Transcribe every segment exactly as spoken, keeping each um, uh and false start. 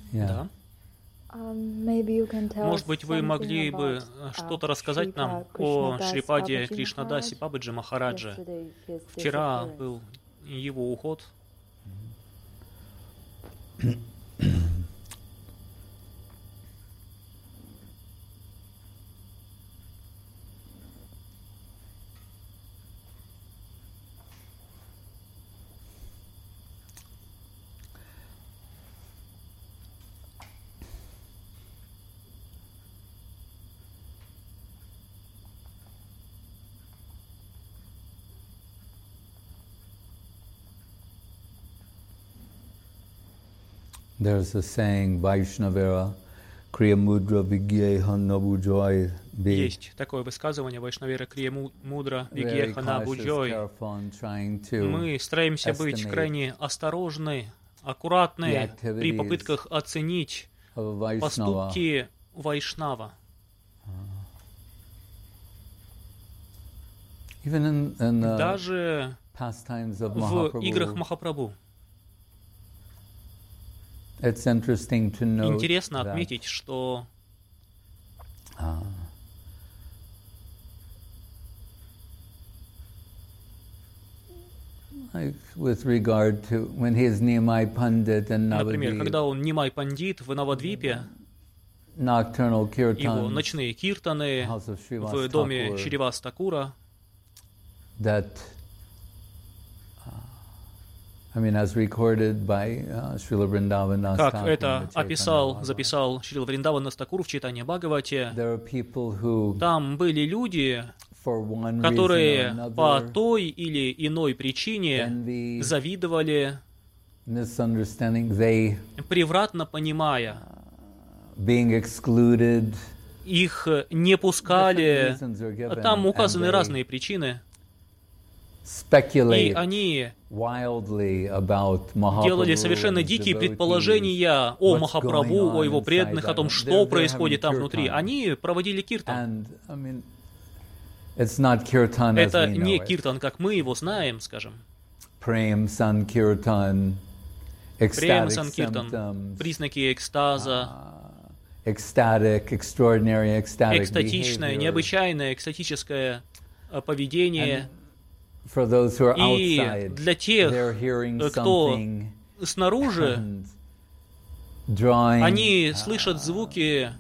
Да. Может быть, вы могли бы что-то рассказать нам о Шрипаде Кришнадасе Бабаджи Махараджа. Вчера был его уход. There's a saying, Vaishnavera, Kriya Mudra Vigyeha Nabujoi. Есть такое высказывание Вайшнавера Крия Мудра Vigyeha Nabujoi. Мы стараемся быть крайне осторожны, аккуратны при попытках оценить поступки Вайшнава. Даже в играх Махапрабху. Интересно отметить, что uh, like with regard to when he is Nimai Pandit and например, когда он Нимай Пандит в Навадвипе, его ночные киртаны в доме Шривас Такура, that I mean, as recorded by uh, Srila Vrindavan Das как Thakur, это описал, записал Шрила Вриндаван Дас Такур в Чайтанья Бхагавате, там были люди, которые по той или иной причине завидовали, превратно понимая, их не пускали, там указаны разные причины, и они делали совершенно дикие предположения о Махапрабху, о его преданных, о том, что происходит там внутри. Они проводили киртан. Это не киртан, как мы его знаем, скажем. Прем Санкиртан, признаки экстаза, экстатичное, необычайное экстатическое поведение. И для тех, кто снаружи, они слышат звуки,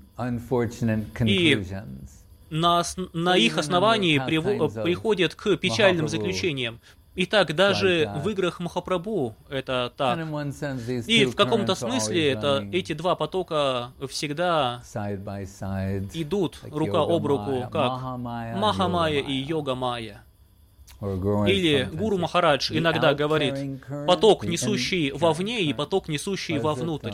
и на, на их основании приходят к печальным заключениям. Итак, даже в играх Махапрабху это так. И в каком-то смысле это, эти два потока всегда идут рука об руку, как Махамая и Йога-майя. Или Гуру Махарадж иногда говорит, поток, несущий вовне, и поток, несущий вовнутрь.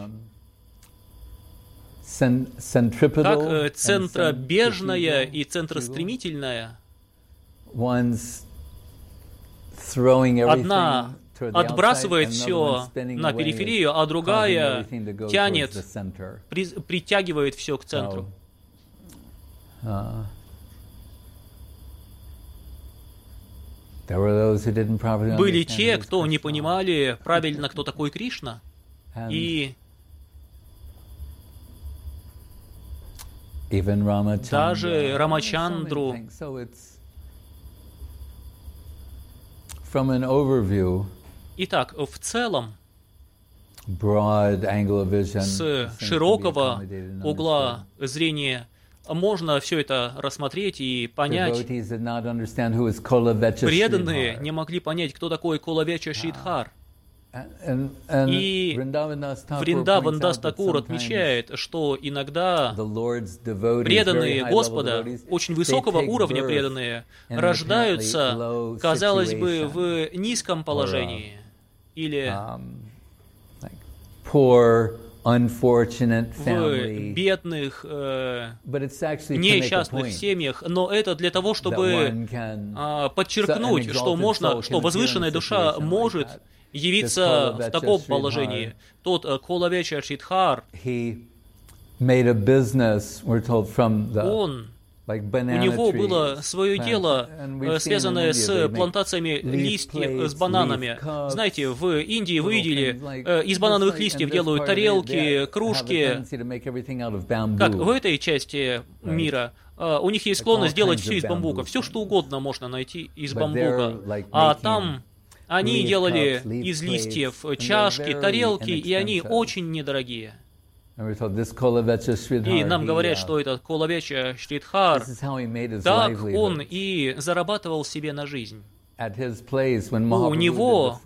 Как центробежная и центростремительная, одна отбрасывает все на периферию, а другая тянет, при, притягивает все к центру. Были те, кто не понимали правильно, кто такой Кришна, и даже Рамачандру. Итак, в целом, с широкого угла зрения, можно все это рассмотреть и понять. Преданные не могли понять, кто такой Кулавеча Шридхар. И Вриндаван Дас Такур отмечает, что иногда преданные Господа, очень высокого уровня преданные, рождаются, казалось бы, в низком положении. Или в бедных, э, несчастных семьях, но это для того, чтобы э, подчеркнуть, что можно, что возвышенная душа может явиться в таком положении. Тот Кулавеча Шридхар, он У него было свое дело, связанное с плантациями листьев, с бананами. Знаете, в Индии вы видели, из банановых листьев делают тарелки, кружки. Как в этой части мира у них есть склонность делать все из бамбука. Все, что угодно можно найти из бамбука. А там они делали из листьев чашки, тарелки, и они очень недорогие. И нам говорят, что этот Колавеча Шридхар, так он и зарабатывал себе на жизнь. У него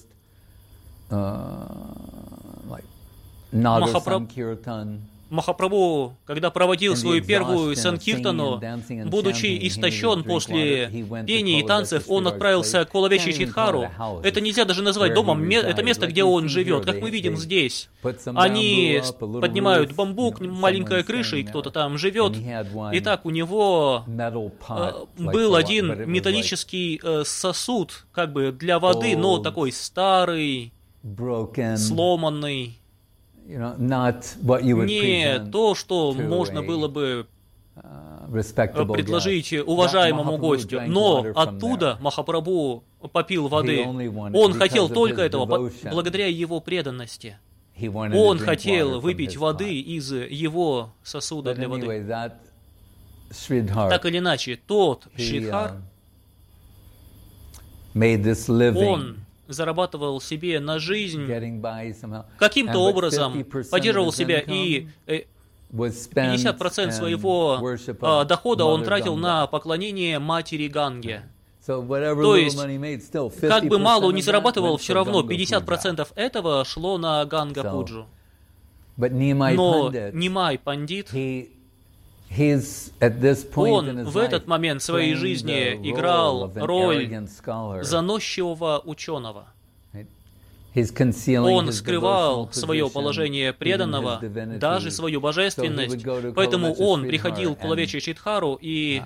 Махапрабху, Махапрабху, когда проводил свою первую санкиртану, будучи истощен после пения и танцев, он отправился к Колавечи Шридхару. Это нельзя даже назвать домом, это место, где он живет, как мы видим здесь. Они поднимают бамбук, маленькая крыша, и кто-то там живет. Итак, у него был один металлический сосуд, как бы для воды, но такой старый, сломанный. Не то, что можно было бы предложить уважаемому гостю, но оттуда Махапрабху попил воды. Он хотел только этого, благодаря его преданности. Он хотел выпить воды из его сосуда для воды. Так или иначе, тот Шридхар, он зарабатывал себе на жизнь, каким-то образом поддерживал себя, и пятьдесят процентов своего а, дохода он тратил на поклонение матери Ганге. То есть, как бы мало он не зарабатывал, все равно пятьдесят процентов этого шло на Ганга-пуджу. Но Нимай Пандит, он в этот момент своей жизни играл роль заносчивого ученого. Он скрывал свое положение преданного, даже свою божественность, поэтому он приходил к Колавече Шридхару и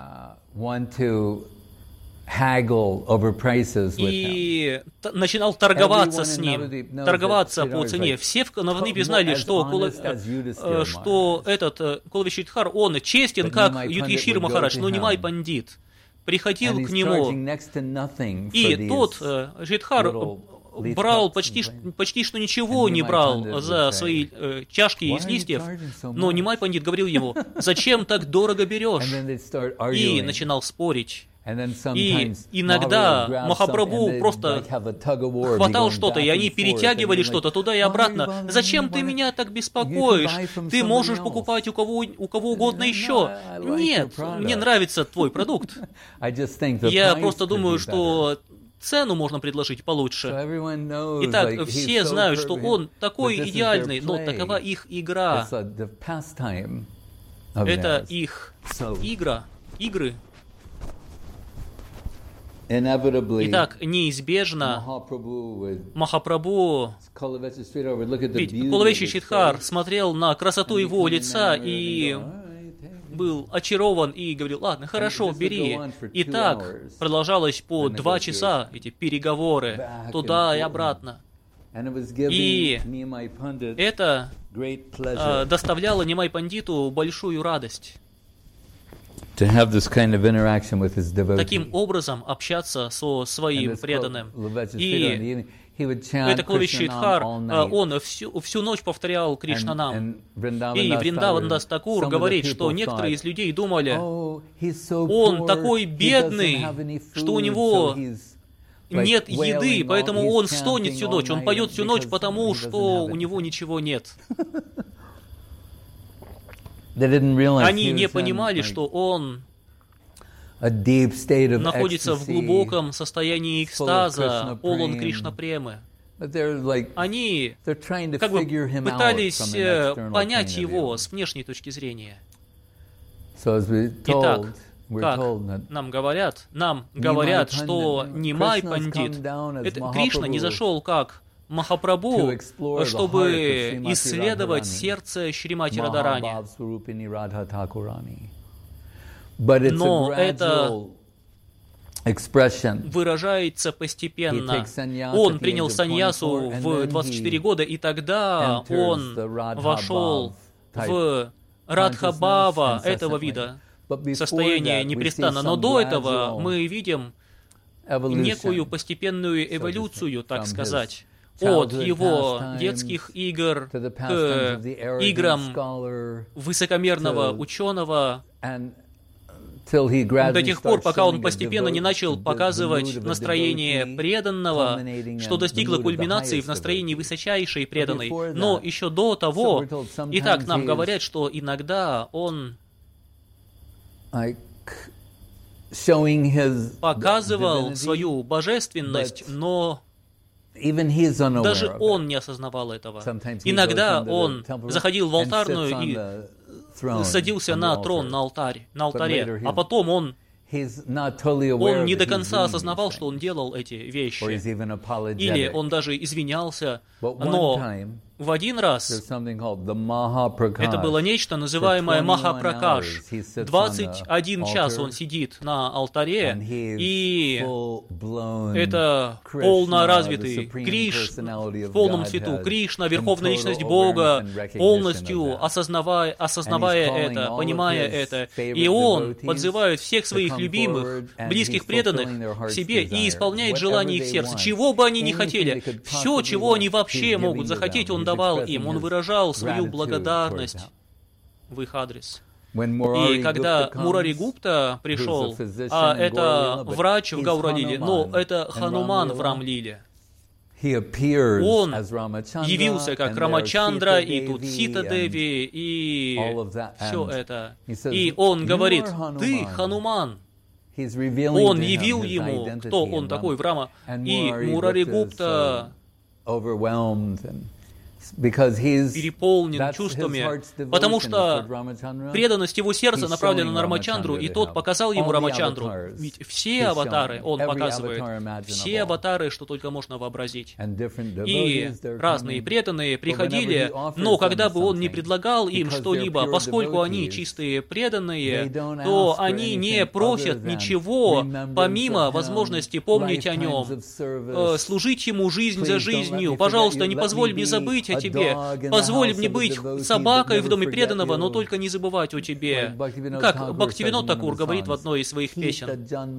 и начинал торговаться с ним, торговаться по цене. Все в Навадвипе знали, что, что этот Колавеч Шридхар, он честен, как Юдхишthira Махарадж, но Нимай Пандит приходил к нему, и тот Шридхар брал почти, почти что ничего не брал за свои э, чашки из листьев, но Нимай Пандит говорил ему: «Зачем так дорого берешь?» И начинал спорить. И иногда Махапрабху просто хватал что-то, и они перетягивали что-то туда и обратно. «Зачем ты меня так беспокоишь? Ты можешь покупать у кого, у кого угодно еще». «Нет, мне нравится твой продукт». Я просто думаю, что цену можно предложить получше. Итак, все знают, что он такой идеальный, но такова их игра. Это их игра, игры. Итак, неизбежно Махапрабху, ведь Колавеч Шридхар смотрел на красоту его лица и был очарован и говорил: «Ладно, хорошо, бери». И так продолжалось по два часа, эти переговоры, туда и обратно. И это э, доставляло Нимай Пандиту большую радость. Таким образом общаться со своим преданным. И это Колавеч Шридхар, он всю, всю ночь повторял Кришнанам. И Вриндаван Дас Такур говорит, что некоторые из людей думали: он такой бедный, что у него нет еды, поэтому он стонет всю ночь, он поет всю ночь, потому что у него ничего нет. Они не понимали, что он находится в глубоком состоянии экстаза, полон Кришна-премы. Они как бы пытались понять его с внешней точки зрения. Итак, как нам говорят, нам говорят, что Нимай Пандит, это Кришна не зашел как Махапрабху, чтобы исследовать сердце Шримати Радарани. Но это выражается постепенно. Он принял саньясу в двадцать четыре года, и тогда он вошел в Радха-бхава этого вида. состояние непрестанно. Но до этого мы видим некую постепенную эволюцию, так сказать, от его детских игр к играм высокомерного ученого, до тех пор, пока он постепенно не начал показывать настроение преданного, что достигло кульминации в настроении высочайшей преданной. Но еще до того, итак, нам говорят, что иногда он показывал свою божественность, но даже он не осознавал этого. Иногда он заходил в алтарную и садился на трон, на алтарь, на алтаре, а потом он, он не до конца осознавал, что он делал эти вещи. Или он даже извинялся, но в один раз это было нечто, называемое Махапракаш. двадцать один час он сидит на алтаре, и это полно развитый Кришна, в полном цвету Кришна, Верховная Личность Бога, полностью осознавая, осознавая это, понимая это. И он подзывает всех своих любимых, близких преданных к себе и исполняет желания их сердца, чего бы они ни хотели. Все, чего они вообще могут захотеть, он давал им, он выражал свою благодарность в их адрес. И когда Мурари Гупта пришел, а это врач в Гауралиле, но это Хануман в Рамлиле, он явился как Рамачандра, и тут Сита Деви, и все это. И он говорит: «Ты Хануман». Он явил ему, кто он такой в Рама, и Мурари Гупта переполнен чувствами, потому что преданность его сердца направлена на Рамачандру, и тот показал ему Рамачандру. Ведь все аватары он показывает, все аватары, что только можно вообразить. И разные преданные приходили, но когда бы он не предлагал им что-либо, поскольку они чистые преданные, то они не просят ничего, помимо возможности помнить о нем, служить ему жизнь за жизнью. Пожалуйста, не позволь мне забыть о тебе. Позволь мне быть собакой в доме преданного, но только не забывать о тебе. Как Бхактивинод Такур говорит в одной из своих песен.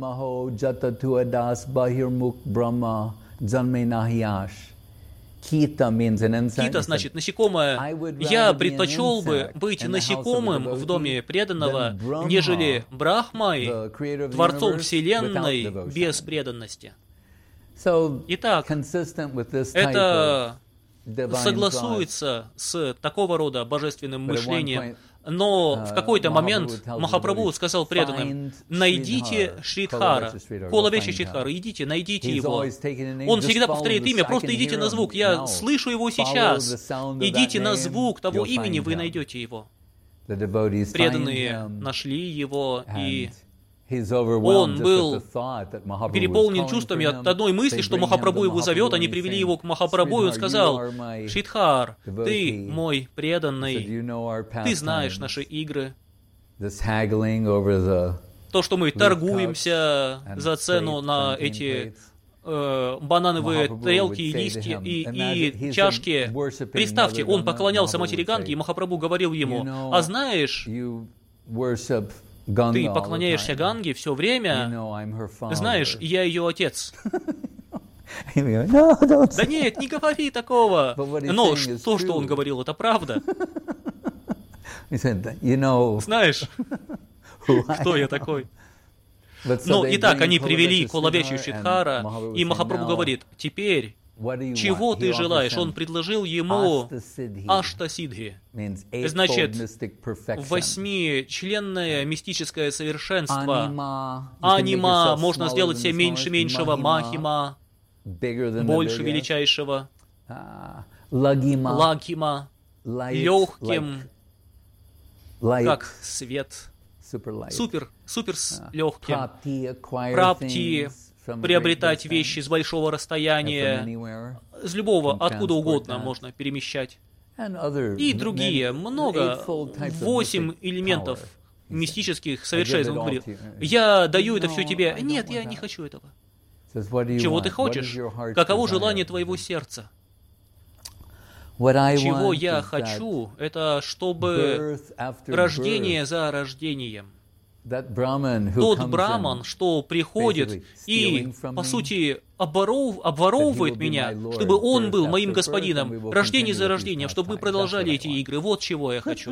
Кита значит насекомое. Я предпочел бы быть насекомым в доме преданного, нежели Брахмой, Творцом Вселенной, без преданности. Итак, это согласуется с такого рода божественным мышлением, но в какой-то момент Махапрабху сказал преданным: найдите Шридхара, Кулавечи Шридхара, идите, найдите его. Он всегда повторяет имя, просто идите на звук, я слышу его сейчас. Идите на звук того имени, вы найдете его. Преданные нашли его, и он был переполнен чувствами от одной мысли, что Махапрабху его зовет. Они привели его к Махапрабху, и он сказал: «Шридхар, ты мой преданный, ты знаешь наши игры, то, что мы торгуемся за цену на эти э, банановые тарелки и листья и, и чашки». Представьте, он поклонялся матери Ганги, и Махапрабху говорил ему: «А знаешь, ты поклоняешься Ганге все время, знаешь, я ее отец». Да нет, не говори такого. Но то, что он говорил, это правда. Знаешь, кто я такой? Ну, итак, они привели Кулавечи Шридхара, и Махапрабху говорит: «Теперь, чего ты желаешь?» Он предложил ему Аштасидхи, значит, восьмичленное мистическое совершенство. Анима можно сделать себе меньше меньшего, махима больше величайшего, лагима легким, как свет, супер, супер с легким, прапти приобретать вещи с большого расстояния, с любого, откуда угодно можно перемещать. И другие, много, восемь элементов мистических совершенств. Он говорит: «Я даю это все тебе». Нет, я не хочу этого. Чего ты хочешь? Каково желание твоего сердца? Чего я хочу, это чтобы рождение за рождением, тот браман, что приходит и, по сути, обворов, обворовывает меня, чтобы он был моим господином, рождение за рождением, чтобы мы продолжали эти игры. Вот чего я хочу.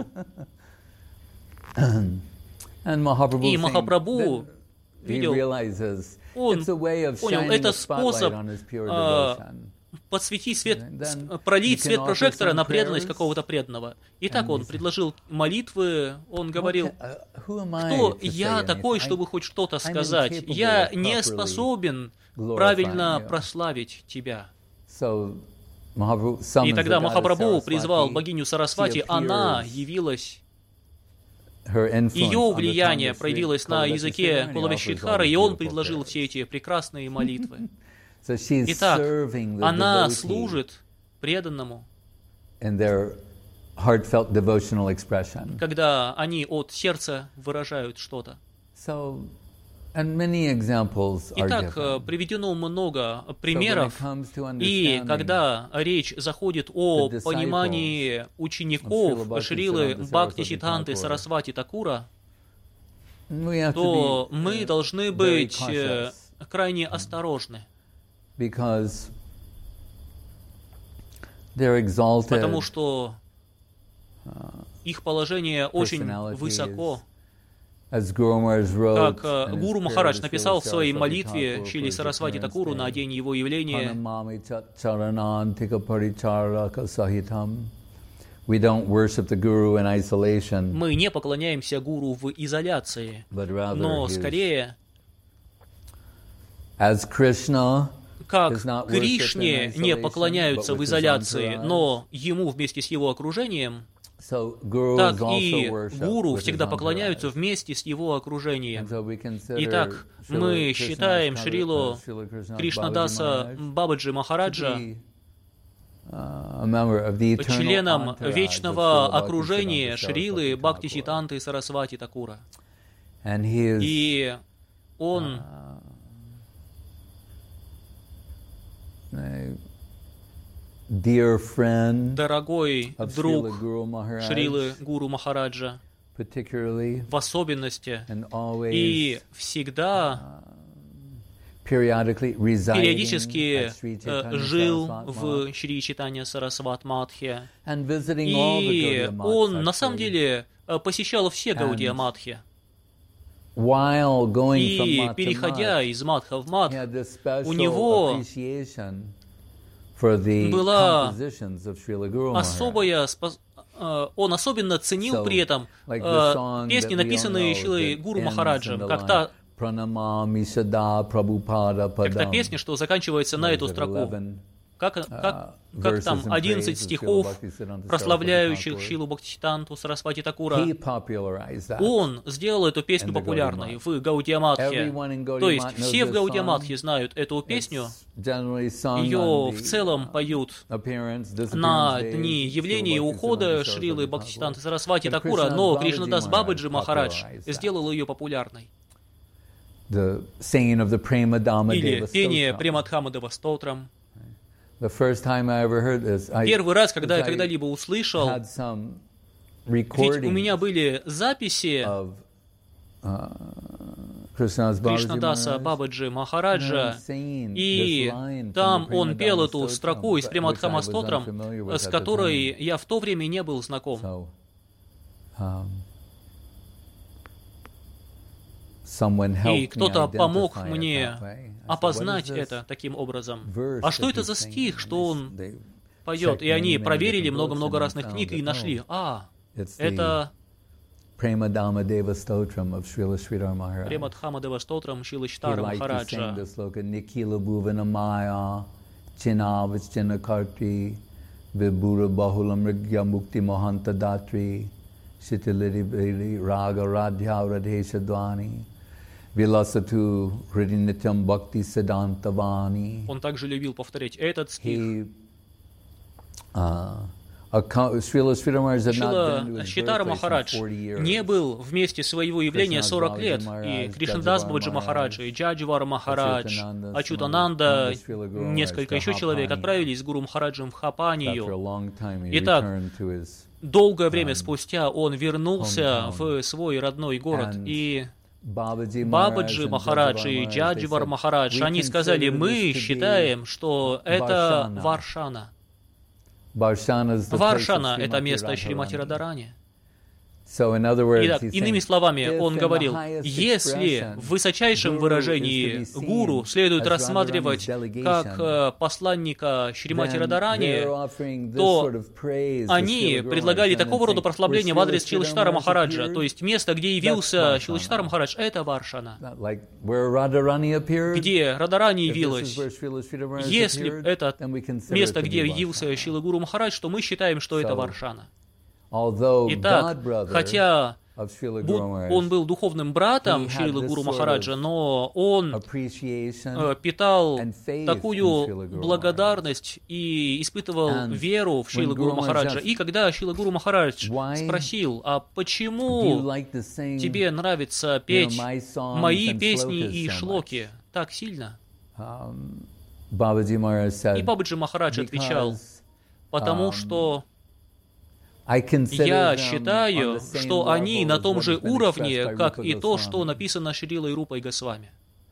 И Махапрабху видел, он понял, это способ а, подсветить свет, пролить свет прожектора на преданность какого-то преданного. Итак, он предложил молитвы, он говорил, кто я такой, чтобы хоть что-то сказать? Я не способен правильно прославить тебя. И тогда Махапрабху призвал богиню Сарасвати, она явилась. Ее влияние проявилось на языке Кулавишидхары, и он предложил все эти прекрасные молитвы. Итак, она служит преданному, когда они от сердца выражают что-то. Итак, приведено много примеров, и когда речь заходит о понимании учеников Шрилы Бхактисиддханты Сарасвати Такура, то мы должны быть крайне осторожны, потому что их положение очень высоко. Как Гуру Махарадж написал в своей молитве Шриле Сарасвати Такуру на день его явления, мы не поклоняемся Гуру в изоляции, но скорее как Кришне не поклоняются в изоляции, но ему вместе с его окружением, так и Гуру всегда поклоняются вместе с его окружением. Итак, мы считаем Шрилу Кришнадаса Бабаджи Махараджа членом вечного окружения Шрилы Бхактисиддханты Сарасвати Такура. И он Dear friend, дорогой друг Шрилы Гуру Махараджа, в особенности и всегда периодически жил в Шри Чайтанья Сарасват Мадхе, и он на самом деле посещал все Гаудия Мадхи. И переходя из Мадха в Мадх, у него была особая спос... он особенно ценил при этом э, песни, написанные Шрилой Гуру Махараджем, как та, как та песня, что заканчивается на эту строку. Как, как, как там одиннадцать стихов, прославляющих Шрилу Бхактисиддханту Сарасвати Такура. Он сделал эту песню популярной в Гаудия Мадхе. То есть все в Гаудия Мадхе знают эту песню. Ее в целом поют на дни явления и ухода Шрилы Бхактисиддханты Сарасвати Такура, но Кришнадас Бабаджи Махарадж сделал ее популярной. Или пение Премадхамадева Стотрам. Первый раз, когда я когда-либо услышал, ведь у меня были записи Кришнадаса Бабаджи Махараджа, и там он пел эту строку из Премадхама Стотрам, с которой я в то время не был знаком. И кто-то помог мне опознать это таким образом. А что это за стих, что он поет? И они проверили много-много разных книг и нашли. А, это Премадхама Дева Стотрам Шрилы Шридхара Махараджа. Он также любил повторять этот стих. Шрила Шридхара Махарадж не был вместе своего явления сорок лет, и Кришнадас Бабаджи Махарадж, и Джадживара Махарадж, Ачутананда, несколько еще человек отправились с Гуру Махараджем в Хапанию. Итак, долгое время спустя он вернулся в свой родной город, и Бабаджи Махарадж и Джадживар Махарадж, они сказали, мы считаем, что это Варшана. Варшана — это место Шримати Радарани. Итак, иными словами, он говорил, если в высочайшем выражении гуру следует рассматривать как посланника Шримати Радарани, то они предлагали такого рода прославление в адрес Шилачитара Махараджа, то есть место, где явился Шилачитар Махарадж, это Варшана. Где Радарани явилась, если это место, где явился Шила Гуру Махарадж, то мы считаем, что это Варшана. Итак, хотя он был духовным братом Шрилы Гуру Махараджа, но он питал такую благодарность и испытывал веру в Шрилу Гуру Махараджа. И когда Шрила Гуру Махарадж спросил, а почему тебе нравится петь мои песни и шлоки так сильно? И Бабаджи Махарадж отвечал, потому что я считаю, что они на том же уровне, как и то, что написано Шрилой Рупой Госвами.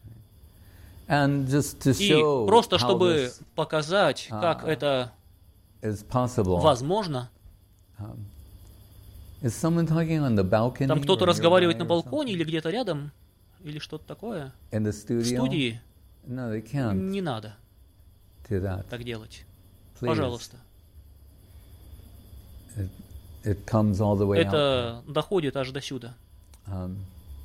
И просто чтобы показать, как это возможно, там кто-то разговаривает на балконе или где-то рядом, или что-то такое, в студии, не надо так делать. Пожалуйста. It comes all the way Это out. Доходит аж до сюда. Um,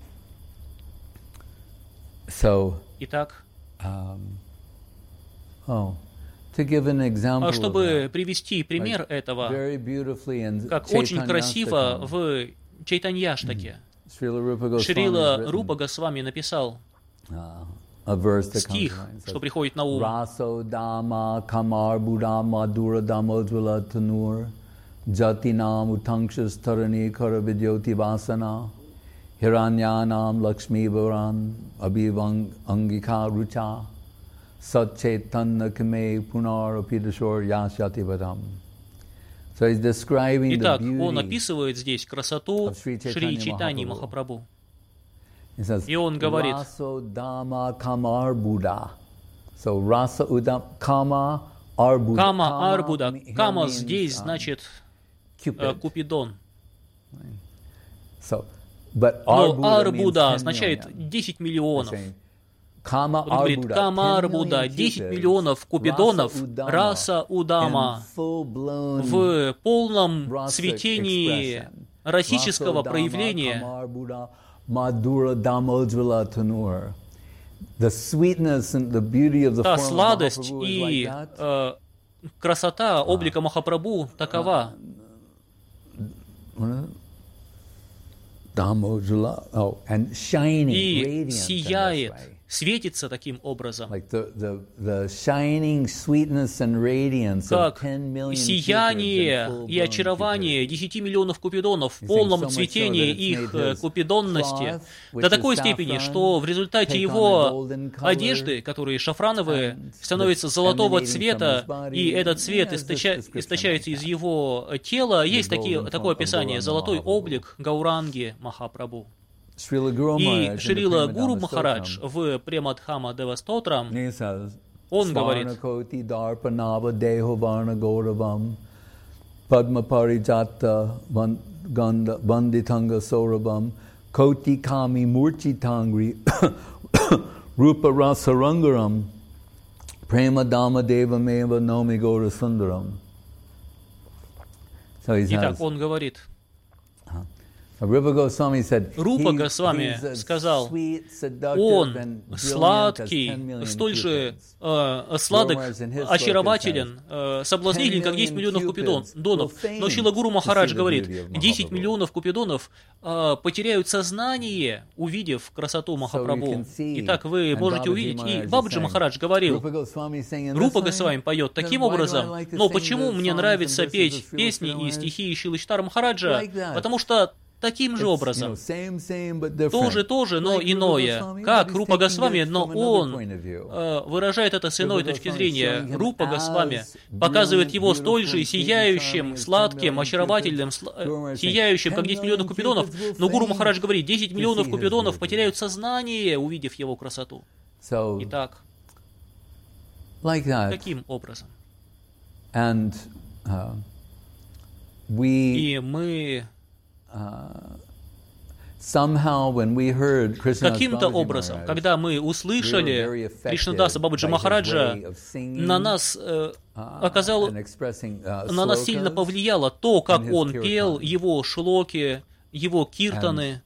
so, Итак, um, oh, to give an example чтобы that, привести пример like, этого, in как очень красиво в Чайтаньяштаке, Шрила Рупа Госвами написал uh, стих, что приходит на ум. Raso dama kamar buddha madura damodvila tanur Jatinam utangshas tarani kara vidyoti vasana Hiranyanam lakshmi varan abhivang angika rucha Satchetanna kame punar apidashor yasyati vadam. So he's describing Итак, the beauty он описывает здесь красоту Шри Чайтаньи Махапрабху. И он говорит, Raso dama kamar buddha. So rasa udam kama arbuddha. Кама Арбуда. Кама здесь значит Купидон. So, but Но Арбуда означает десять миллионов. Он говорит, Кама Арбуда, десять миллионов Купидонов, Раса Удама, в полном цветении расического проявления. Та сладость и э, красота облика Махапрабху такова. И сияет, светится таким образом, как сияние и очарование десяти миллионов купидонов в полном цветении их купидонности до такой степени, что в результате его одежды, которые шафрановые, становятся золотого цвета, и этот цвет источа... источается из его тела. Есть такие, такое описание: золотой облик Гауранги Махапрабху. И Шрила Гуру Махарадж в Премадхама Дева Стотрам, он говорит, Koti kami murchi tangri rupa rasa rangaram prema dama deva meva nomi gora sundaram. Итак, он говорит, Рупа Госвами сказал, он сладкий, столь же э, сладок, очарователен, э, соблазнителен, как десять миллионов купидонов. Но Шрила Гуру Махарадж говорит, десять миллионов купидонов э, потеряют сознание, увидев красоту Махапрабху. Итак, вы можете увидеть. И Бабаджи Махарадж говорил, Рупа Госвами поет таким образом, но почему мне нравится петь песни и стихи Шрилы Чайтаньи Махараджа? Потому что таким же образом. Тоже, тоже, но иное. Как Рупа Госвами, но он э, выражает это с иной точки зрения. Рупа Госвами показывает его столь же сияющим, сладким, очаровательным, сла- сияющим, как десять миллионов купидонов. Но Гуру Махарадж говорит, десять миллионов купидонов потеряют сознание, увидев его красоту. Итак, таким образом. И мы... Каким-то образом, когда мы услышали Кришнадаса Бабаджи Махараджа, на нас, э, оказало, на нас сильно повлияло то, как он пел, его шлоки, его киртаны.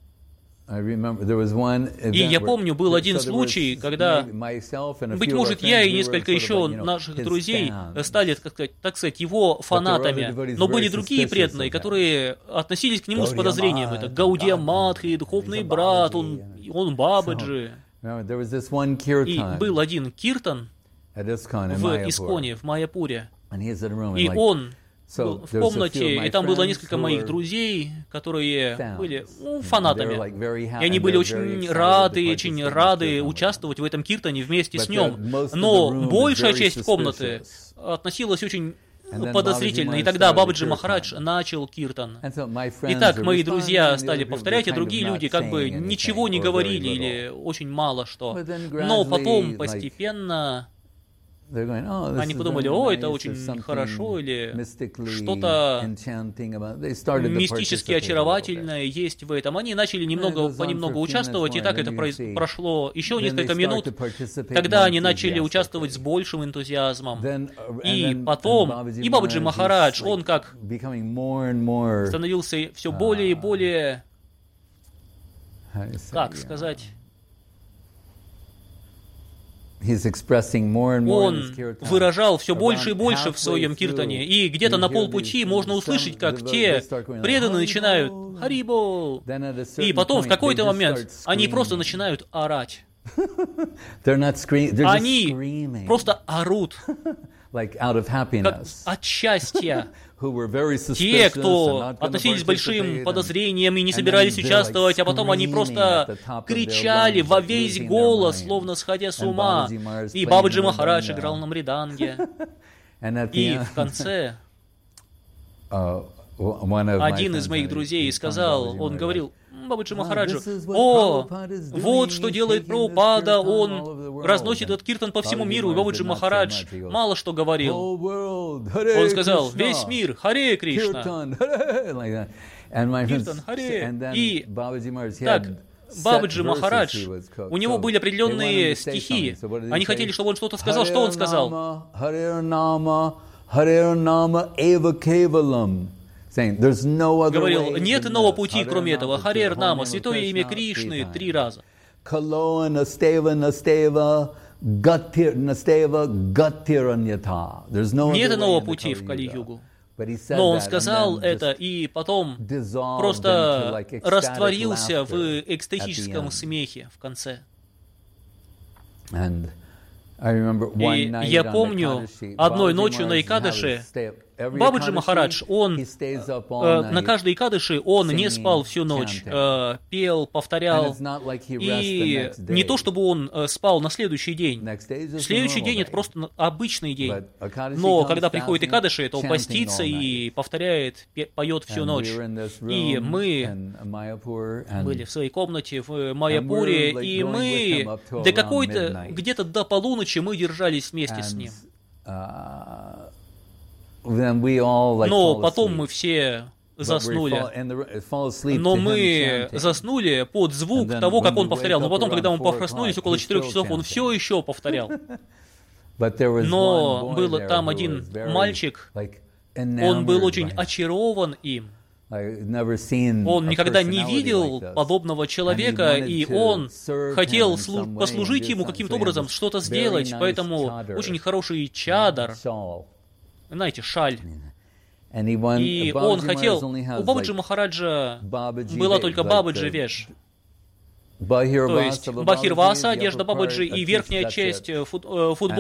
И я помню, был один случай, когда, быть может, я и несколько еще наших друзей стали, так сказать, так сказать, его фанатами, но были другие преданные, которые относились к нему с подозрением. Это Гаудия Мадхи, духовный брат, он, он Бабаджи. И был один киртан в Исконе, в Майяпуре, и он... в комнате, и там было несколько моих друзей, которые были ну, фанатами. И они были очень рады, очень рады участвовать в этом киртане вместе с ним. Но большая часть комнаты относилась очень подозрительно. И тогда Бабаджи Махарадж начал киртан. Итак, мои друзья стали повторять, а другие люди как бы ничего не говорили или очень мало что. Но потом постепенно... Они подумали, о, это очень хорошо, или что-то мистически очаровательное есть в этом. Они начали немного, понемногу участвовать, и так это прошло еще несколько минут, когда они начали участвовать с большим энтузиазмом. И потом, и Бабаджи Махарадж, он как становился все более и более, как сказать... Он выражал все больше и больше в своем киртане, и где-то на полпути можно услышать, как те преданные начинают «Харибол», и потом в какой-то момент они просто начинают орать. Они просто орут, как от счастья. Те, кто относились с большим подозрением и не собирались участвовать, а потом они просто кричали во весь голос, словно сходя с ума. И Бабаджи Махарадж играл на мриданге. И в конце один из моих друзей сказал, он говорил Бабаджи Махараджу, «О, вот что делает Прабхупада, он разносит этот киртан по всему миру». И Бабаджи Махарадж мало что говорил. Он сказал, «Весь мир, Харе Кришна». Киртан, Харе. И так, Бабаджи Махарадж, у него были определенные стихи. Они хотели, чтобы он что-то сказал. Что он сказал? Говорил, нет иного пути, кроме этого. Харер Нама, святое имя Кришны, три раза. Нет иного пути в Кали-югу. Но он сказал это и потом просто растворился в экстатическом смехе в конце. И я помню, одной ночью на Икадыши Бабаджи Махарадж, он э, на каждой Икадыши он не спал всю ночь, э, пел, повторял, и не то чтобы он э, спал на следующий день. Следующий день это просто обычный день, но когда приходит Икадыши, то он постится и повторяет, поет всю ночь. И мы были в своей комнате в Майяпуре, и мы до какой-то, где-то до полуночи мы держались вместе с ним. Но потом мы все заснули. Но мы заснули под звук того, как он повторял. Но потом, когда мы проснулись, около четырех часов, он все еще повторял. Но был там один мальчик, он был очень очарован им. Он никогда не видел подобного человека, и он хотел послужить ему каким-то образом, что-то сделать, поэтому очень хороший чадар, знаете, шаль. И он хотел... У Бабаджи Махараджа была только Бабаджи веш. То есть Бахирваса, одежда Бабаджи, и верхняя часть,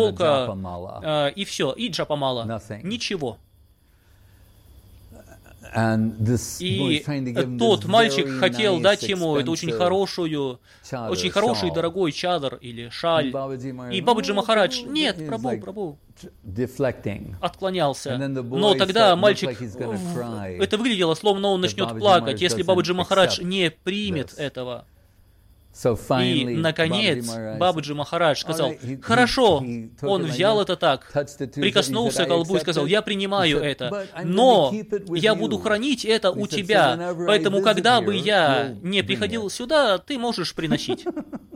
футболка, и все, и джапамала. Ничего. И тот мальчик хотел дать ему эту очень хорошую, очень хороший дорогой чадр или шаль. И Бабаджи Махарадж: нет, Прабху, Прабху, отклонялся. Но тогда мальчик, это выглядело, словно он начнет плакать, если Бабаджи Махарадж не примет этого. И, наконец, Бабаджи Махарадж сказал: хорошо, он взял это так, прикоснулся к колбу и сказал: я принимаю это, но я буду хранить это у тебя, поэтому, когда бы я не приходил сюда, ты можешь приносить.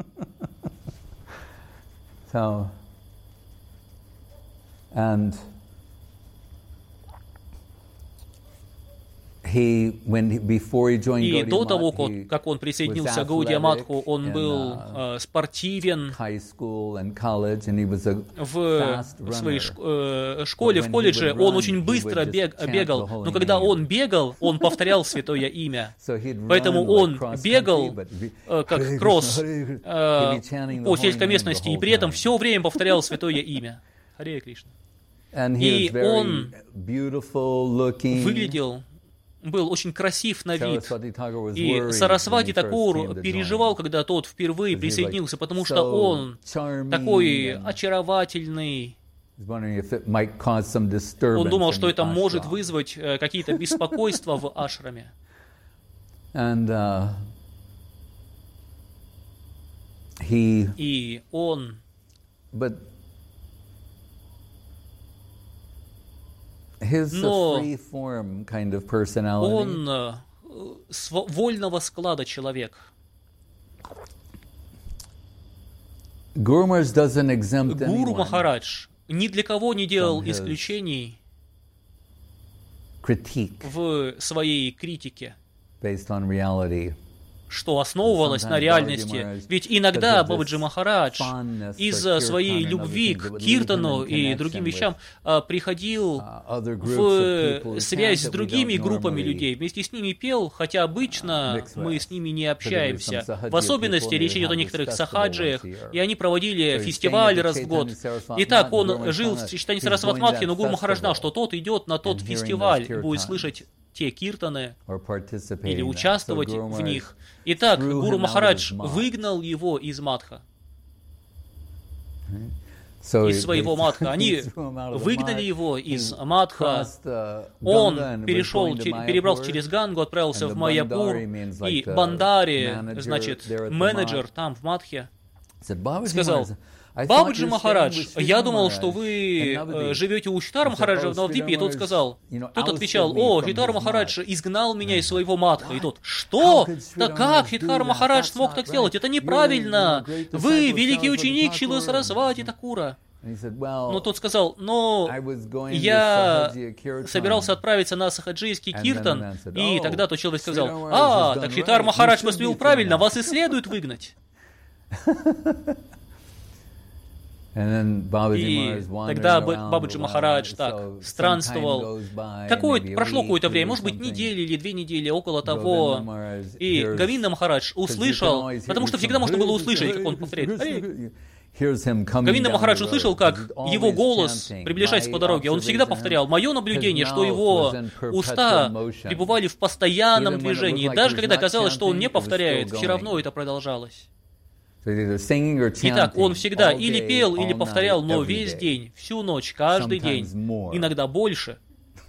He, when he, before he joined И до того, Gaudiya Math, как он присоединился к Гаудия Матху, он был uh, спортивен в своей шк- школе, в колледже. Он очень быстро бег, бегал, но когда он бегал, он повторял святое имя. Поэтому он бегал uh, как кросс uh, по сельской местности и при этом все время повторял святое имя. Харе Кришна. И он выглядел, был очень красив на вид. И Сарасвати Такур переживал, когда тот впервые присоединился, потому что он такой очаровательный. Он думал, что это может вызвать какие-то беспокойства в ашраме. И он... Но он вольного склада человек. Гуру Махарадж ни для кого не делал исключений в своей критике, что основывалось на реальности. Ведь иногда Бабаджи Махарадж из-за своей любви к киртану и другим вещам приходил в связь с другими группами людей, вместе с ними пел, хотя обычно мы с ними не общаемся. В особенности речь идет о некоторых сахаджиях, и они проводили фестиваль раз в год. Итак, он жил в Чайтанья Сарасвати Матхе, но Гуру Махарадж знал, что тот идет на тот фестиваль, будет слышать те киртаны или участвовать в них. Итак, Гуру Махарадж выгнал его из матха, из своего матха. Они выгнали его из матха. Он перешел, перебрался через Гангу, отправился в Майяпур, и Бандари, значит, менеджер там в матхе, сказал: Бабаджи Махарадж, я думал, что вы э, живете у Шридхара Махараджа в Навадвипе. И тот сказал, тот отвечал: о, Шридхар Махарадж изгнал меня из своего матха. И тот: что? Да как Шридхар Махарадж смог так делать? Это неправильно. Вы великий ученик Шрилы Сарасвати Такура. Но тот сказал: но я собирался отправиться на сахаджийский киртан. И тогда тот человек сказал: а, так Шридхар Махарадж поступил правильно, вас и следует выгнать. И тогда Бабаджи Махарадж так странствовал. Какое, прошло какое-то время, может быть, недели или две недели, около того. И Говинда Махарадж услышал, потому что всегда можно было услышать, как он повторяет. Говинда Махарадж услышал, как его голос приближается по дороге. Он всегда повторял. Мое наблюдение, что его уста пребывали в постоянном движении. Даже когда казалось, что он не повторяет, все равно это продолжалось. Итак, он всегда или пел, или повторял, но весь день, всю ночь, каждый день, иногда больше.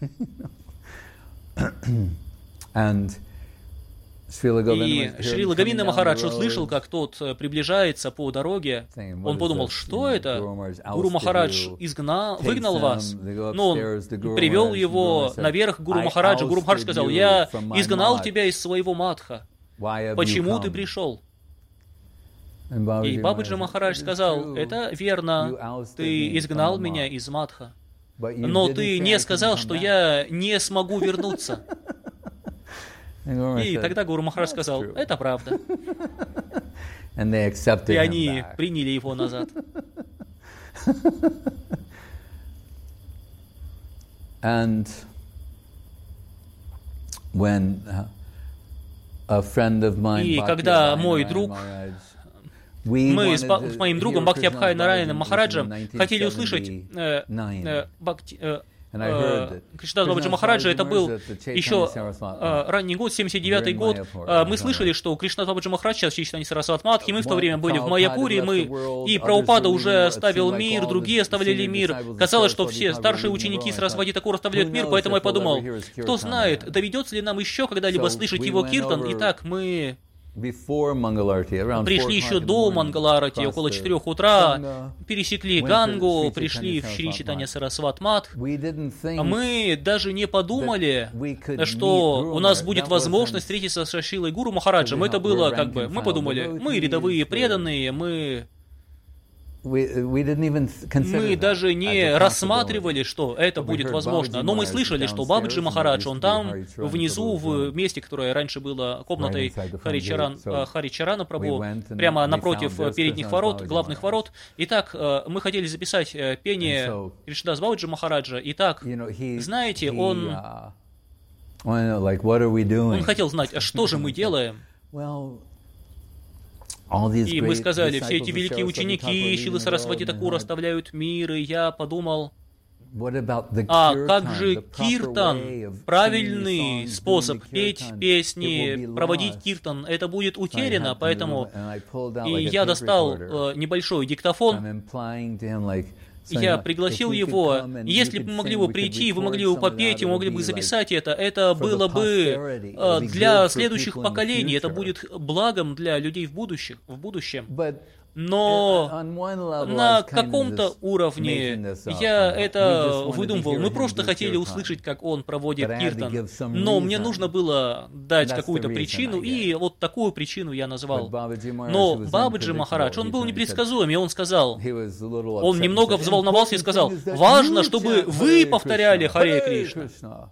И Шрила Говинда Махарадж услышал, как тот приближается по дороге. Он подумал: что это? Гуру Махарадж изгнал, выгнал вас. Но он привел его наверх к Гуру Махараджу. Гуру Махарадж сказал: я изгнал тебя из своего матха. Почему ты пришел? И Бабаджи Махарадж сказал: это верно, ты изгнал меня из матха, но ты не сказал, что я не смогу вернуться. И тогда Гуру Махарадж сказал: это правда. И они приняли его назад. И когда мой друг, мы с, с моим другом Бхакти Абхай Нараяном Махараджем хотели услышать э, э, Бхакти, э, Кришнадас Бабаджи Махараджа, это был еще ранний год, семьдесят девятый год. Мы слышали, что Кришнадас Бабаджи Махарадж сейчас в Чайтанья Сарасвати Матхи, мы в то время были в Майяпуре, мы и Прабхупада уже оставил мир, другие оставляли мир. Казалось, что все старшие ученики Сарасвати Такур оставляют мир, поэтому я подумал, кто знает, доведется ли нам еще когда-либо слышать его киртан. Итак, мы пришли еще до Мангаларати, около четырех утра, пересекли Гангу, пришли в Шри Чайтанья Сарасвати Матх. Мы даже не подумали, что у нас будет возможность встретиться с Шрилой Гуру Махараджем. Это было как бы, мы подумали, мы рядовые преданные, мы... Мы даже не рассматривали, что это будет возможно. Но мы слышали, что Бабаджи Махарадж, он там, внизу, в месте, которое раньше было комнатой Харичаран, Харичарана Прабху, прямо напротив передних ворот, главных ворот. Итак, мы хотели записать пение Кришнадас Бабаджи Махараджа. Итак, знаете, он... Он хотел знать, а что же мы делаем? И мы сказали, все эти великие ученики Шрилы Сарасвати Такур оставляют мир, и я подумал, а как же киртан, правильный способ петь песни, проводить киртан, это будет утеряно, поэтому и я достал э, небольшой диктофон, я пригласил его, если бы мы могли бы прийти, вы могли бы попеть, и могли бы записать это, это было бы э, для следующих поколений, это будет благом для людей в, будущих, в будущем. Но на каком-то уровне я это выдумывал. Мы просто хотели услышать, как он проводит киртан. Но мне нужно было дать какую-то причину, и вот такую причину я назвал. Но Бабаджи Махарадж, он был непредсказуем, и он сказал, он немного взволновался и сказал, важно, чтобы вы повторяли Харе Кришна.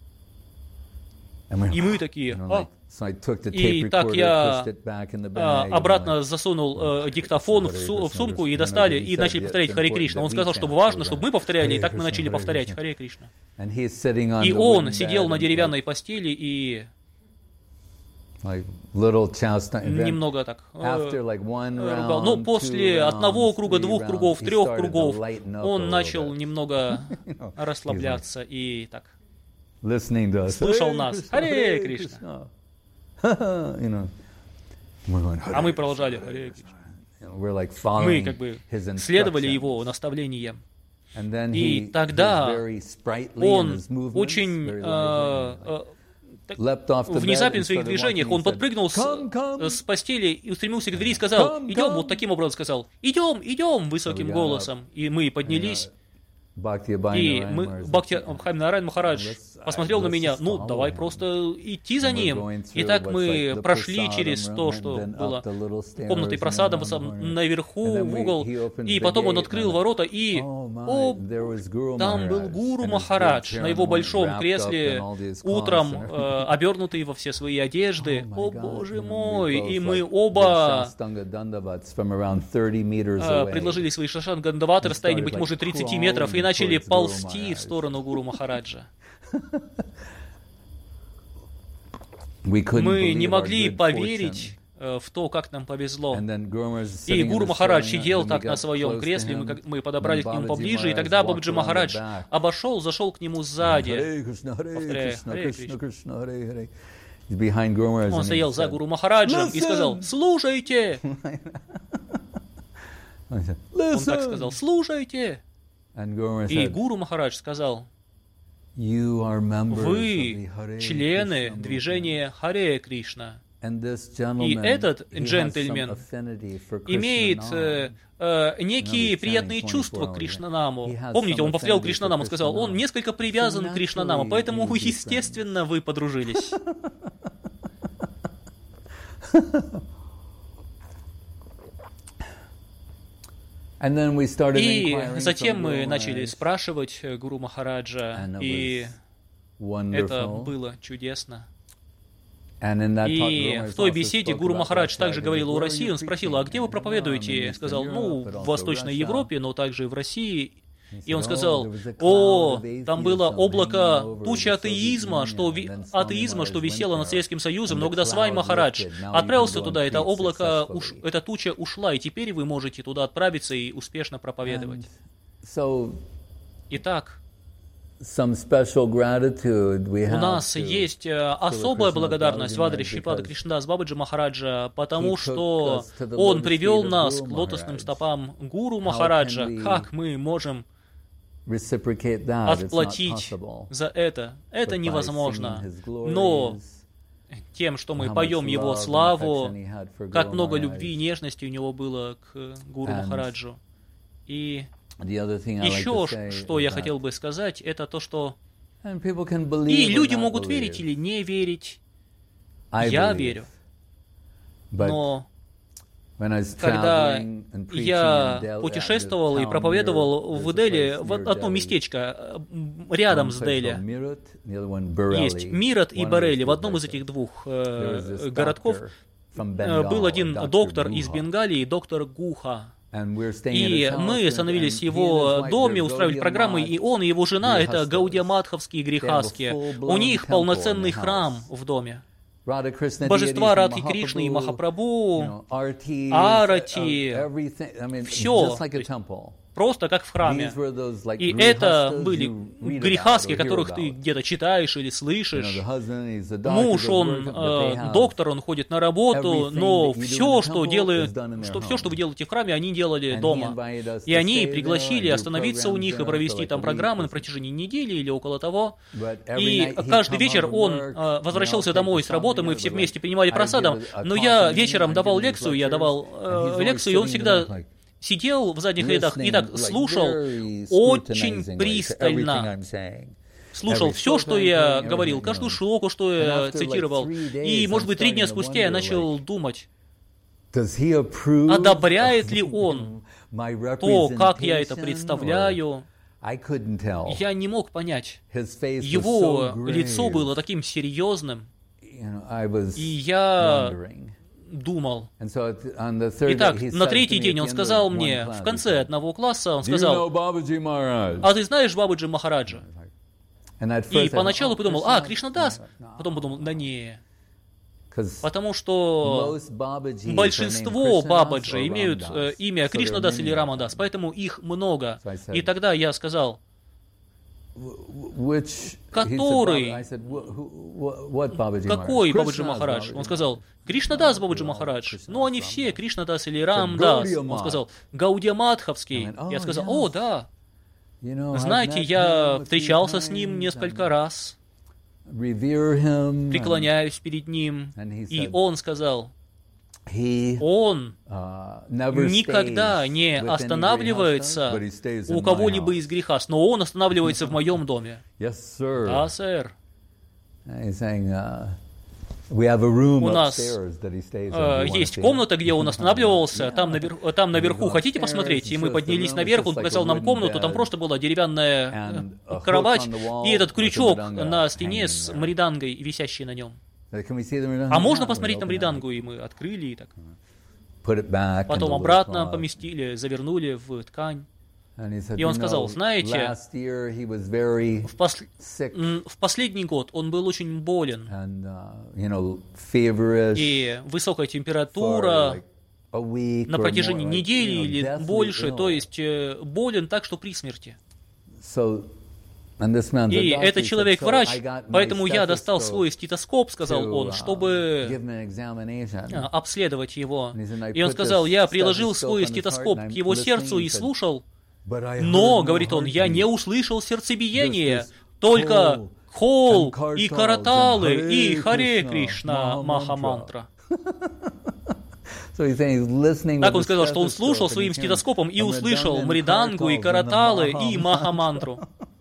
И мы такие, а? И так я а, обратно засунул э, диктофон в, су в сумку и достали, и начали повторять Харе Кришна. Он сказал, что важно, чтобы мы повторяли, и так мы начали повторять Харе Кришна. И он сидел на деревянной постели и немного так э, ругал. Но после одного круга, двух кругов, трех кругов он начал немного расслабляться и так слушал нас. Харе Кришна. А мы продолжали Харе Кришна. Мы как бы следовали его наставлениям. И тогда он очень э, э, внезапен в своих движениях, он подпрыгнул с, с постели и устремился к двери и сказал, идем, вот таким образом сказал, идем, идем, высоким голосом. И мы поднялись. И мы, Бхакти Абхайм Нарайан Махарадж посмотрел на меня, ну, давай просто идти за ним. И так мы прошли через то, что было комнатой просада, наверху, в угол, и потом он открыл ворота, и о, там был Гуру Махарадж на его большом кресле, утром э, обернутый во все свои одежды. О, Боже мой! И мы оба э, предложили свои шашангандаваты, расстояние, быть может, тридцать метров, и начали ползти в сторону Гуру Махараджа. Мы не могли поверить э, в то, как нам повезло. И Гуру Махарадж сидел так на своем кресле, мы, мы подобрали к нему поближе, и тогда Бабаджи Махарадж обошел, зашел к нему сзади, повторяя Харе Кришна. Он стоял за Гуру Махараджем и сказал, слушайте! Он так сказал, слушайте! И Гуру Махарадж сказал, вы члены движения Харе Кришна. И этот джентльмен имеет э, э, некие приятные чувства к Кришнанаму. Помните, он повторял Кришнанаму, он сказал, он несколько привязан к Кришнанаму, поэтому, естественно, вы подружились. И затем мы начали спрашивать Гуру Махараджа, и это было чудесно. И в той беседе Гуру Махарадж также говорил о России, он спросил, а где вы проповедуете? Сказал, ну, в Восточной Европе, но также и в России. И он сказал, о, там было облако тучи атеизма, что, ви... атеизма, что висело над Советским Союзом, но когда с вами Махарадж отправился туда, это облако, уш... эта туча ушла, и теперь вы можете туда отправиться и успешно проповедовать. Итак, some special gratitude we have У нас to есть особая благодарность в адрес Шрипада Кришнадас Бабаджи Махараджа, потому что он привел нас к лотосным стопам Гуру Махараджа. Как мы можем отплатить за это? Это невозможно. Но тем, что мы поем Его славу, как много любви и нежности у него было к Гуру Махараджу. И еще, что я хотел бы сказать, это то, что и люди могут верить или не верить. Я верю. Но когда я путешествовал и проповедовал в Дели, в одно местечко рядом с Дели, есть Мират и Барели, в одном из этих двух э, городков был один доктор из Бенгалии, доктор Гуха. И мы становились в его доме, устраивали программы, и он и его жена, это Гаудия-Мадховские грехаски. У них полноценный храм в доме. Божества Радхи Кришны и Махапрабху, Арати, все просто как в храме. И это были грехаски, которых ты где-то читаешь или слышишь. Муж, он э, доктор, он ходит на работу, но все, что делает, что, все, что вы делаете в храме, они делали дома. И они пригласили остановиться у них и провести там программы на протяжении недели или около того. И каждый вечер он э, возвращался домой с работы, мы все вместе принимали просадом, но я вечером давал лекцию, я давал э, лекцию, и он всегда сидел в задних рядах и так слушал очень пристально. Слушал все, что я говорил, каждую шлоку, что я цитировал. И, может быть, три дня спустя я начал думать, одобряет ли он то, как я это представляю. Я не мог понять. Его лицо было таким серьезным. И я думал. Итак, на третий день он сказал мне, в конце одного класса, он сказал, а ты знаешь Бабаджи Махараджа? И поначалу подумал, а, Кришнадас. Потом подумал, да не. Потому что большинство Бабаджи имеют э, имя Кришнадас или Рамадас, поэтому их много. И тогда я сказал, который, какой Бабаджи Махарадж? Он сказал, Кришнадас Бабаджи Махарадж. Ну, они все, Кришнадас или Рамдас. Он сказал, Гаудия Мадховский. Я сказал, о, да. Знаете, я встречался с ним несколько раз, преклоняюсь перед ним, и он сказал, он никогда не останавливается у кого-либо из греха, но он останавливается в моем доме. Да, сэр. У нас э, есть комната, где он останавливался, там, навер... там наверху, хотите посмотреть? И мы поднялись наверх, он показал нам комнату, там просто была деревянная кровать, и этот крючок на стене с мридангой, висящий на нем. А можно посмотреть на мридангу? И мы открыли, и так. Потом обратно поместили, завернули в ткань. И он сказал, знаете, в, пос... в последний год он был очень болен, и высокая температура на протяжении недели или больше, то есть болен так, что при смерти. И это человек-врач, поэтому я достал свой стетоскоп, сказал он, чтобы обследовать его. И он сказал, я приложил свой стетоскоп к его сердцу и слушал, но, говорит он, я не услышал сердцебиение, только хол и караталы и Харе Кришна Махамантра. Так он сказал, что он слушал своим стетоскопом и услышал мридангу и караталы и Махамантру.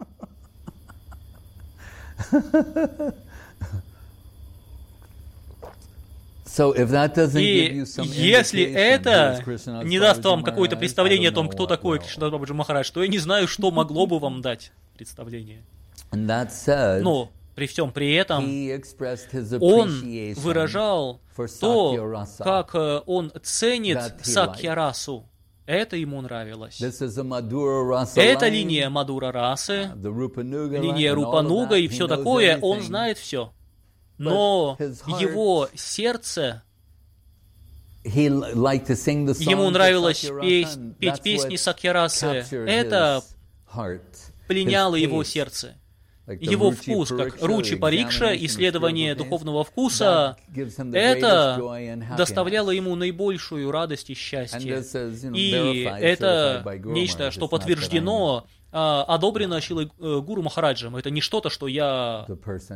И если это не даст вам какое-то представление о том, кто такой Кришнадас Бабаджи Махарадж, то я не знаю, что могло бы вам дать представление. Но при всем при этом он выражал то, как он ценит Сакья-расу. Это ему нравилось. Это линия Мадура-расы, линия Рупануга и все такое, он знает все. Но его сердце, ему нравилось петь, петь песни Сакья-расы, это пленяло его сердце. его вкус, как Ручи Парикша, исследование духовного вкуса, это доставляло ему наибольшую радость и счастье. И это нечто, что подтверждено, одобрено Шилой Гуру Махараджем. Это не что-то, что я...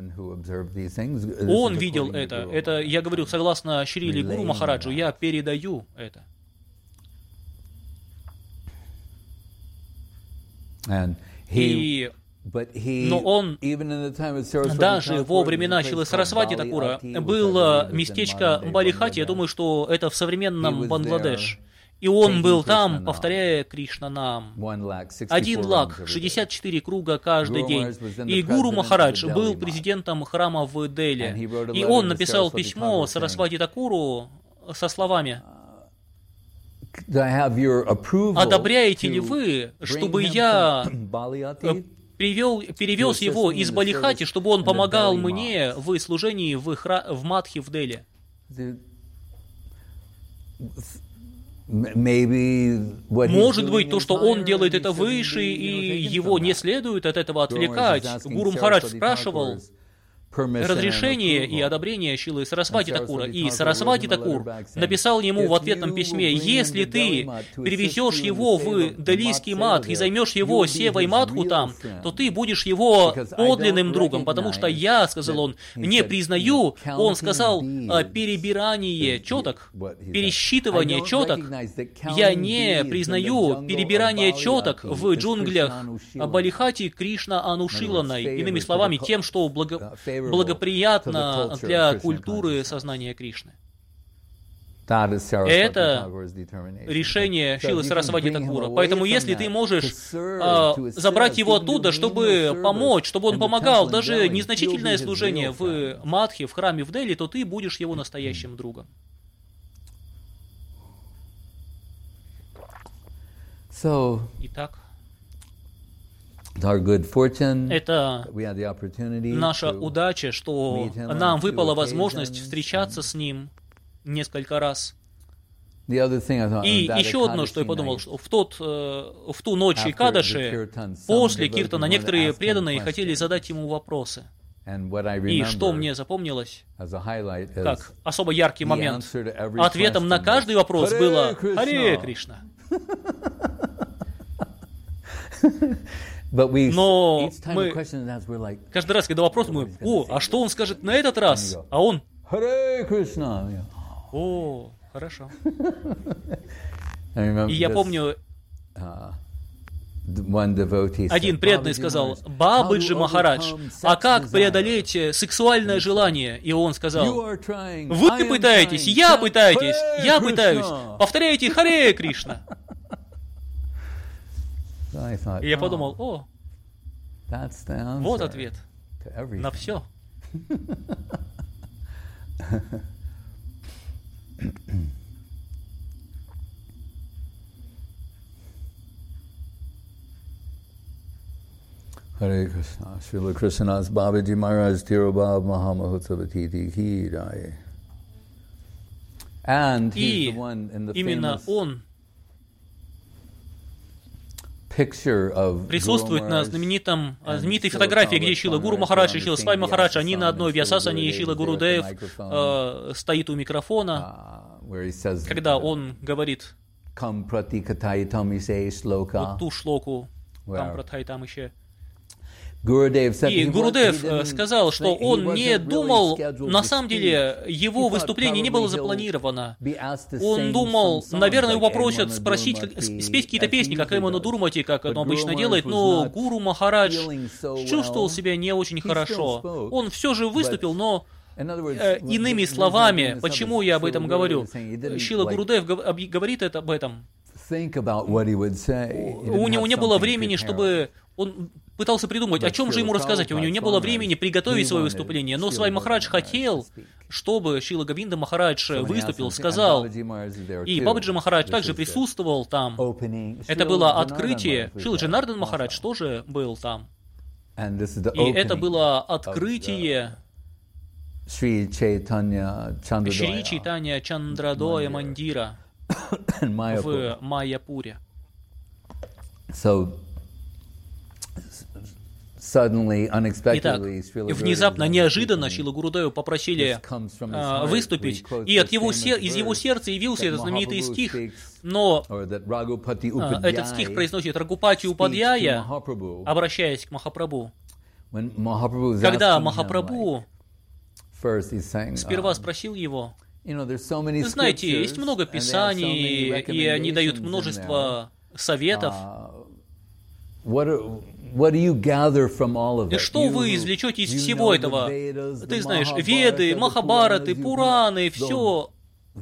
Он видел это. Это, я говорю, согласно Шриле Гуру Махараджу, я передаю это. И... Но он, даже во времена Шилы Сарасвати Такура, был местечко Балихати, я думаю, что это в современном Бангладеш. И он был там, повторяя Кришна нам. Один лак, шестьдесят четыре круга каждый день. И Гуру Махарадж был президентом храма в Дели. И он написал письмо Сарасвати Такуру со словами: «Одобряете ли вы, чтобы я привел, перевез его из Балихати, чтобы он помогал мне в служении в, хра... в Мадхи в Дели?» Может быть, то, что он делает это выше, и его не следует от этого отвлекать. Гуру Махарадж спрашивал разрешение и одобрение Шилы Сарасвати Такура. И Сарасвати Такур написал ему в ответном письме: «Если ты перевезешь его в Делийский мадх и займешь его севой мадху там, то ты будешь его подлинным другом, потому что я, — сказал он, — не признаю». Он сказал перебирание четок, пересчитывание четок. «Я не признаю перебирание четок в джунглях Балихати Кришна Анушиланой». Иными словами, тем, что благо... благоприятно для культуры сознания Кришны. Это решение Шилы Сарасвати Такура. Поэтому если ты можешь а, забрать его оттуда, чтобы помочь, чтобы он помогал, даже незначительное служение в Мадхе, в храме в Дели, то ты будешь его настоящим другом. Итак, это наша удача, что нам выпала возможность встречаться с ним несколько раз. И еще одно, что я подумал, что в, тот, в ту ночь Экадаши, после Киртана, некоторые преданные хотели задать ему вопросы. И что мне запомнилось, как особо яркий момент, ответом на каждый вопрос было «Харе Кришна». Но мы каждый раз, когда вопрос, мы: «О, а что он скажет на этот раз?» А он: «Харе Кришна». О, хорошо. И я помню, один преданный сказал: «Бабаджи Махарадж, а как преодолеть сексуальное желание?» И он сказал: «Вы пытаетесь, я пытаетесь, я пытаюсь. Повторяйте Харе Кришна». И я подумал: о, вот ответ на все. Hare Krishna, Srila Krishnadas Babaji Maharaj Tirobhav Mahamahotsavatiti Ki Jai. И именно он присутствует на знаменитом, знаменитой фотографии, где Шила Гуру Махарадж и Шила Свами Махарадж, они на одной вьясасане, и Шила Гурудев э, стоит у микрофона, когда он говорит вот ту шлоку, Кампратхайтамище. И Гурудев сказал, что он не думал, на самом деле, его выступление не было запланировано. Он думал, наверное, его попросят спросить, как, спеть какие-то песни, как Эману Дурмати, как он обычно делает, но Гуру Махарадж чувствовал себя не очень хорошо. Он все же выступил, но... Э, иными словами, почему я об этом говорю? Шила Гурудев говорит это, об этом. У него не было времени, чтобы... Он пытался придумать, о чем же ему рассказать. У него не было времени приготовить свое выступление. Но Свами Махарадж хотел, чтобы Шила Говинда Махарадж выступил, сказал. И Бабаджи Махарадж также присутствовал там. Это было открытие. Шила Джанардан Махарадж тоже был там. И это было открытие Шри Чайтанья Чандрадоя Мандира в Майяпуре. Итак, внезапно, неожиданно Шрила Гурудеву попросили а, выступить, и от его сер... из его сердца явился этот знаменитый стих, но а, этот стих произносит Рагупати Упадьяя, обращаясь к Махапрабху. Когда Махапрабху сперва спросил его, знаете, есть много писаний, и они дают множество советов. И что вы извлечете из всего этого? Ты знаешь, Веды, Махабараты, Пураны, все.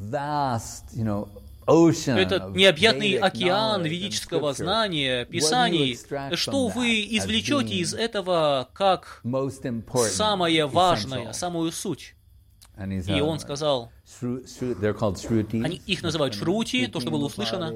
Этот необъятный океан ведического знания, писаний. Что вы извлечете из этого как самое важное, самую суть? И он сказал, они, их называют шрути, то, что было услышано.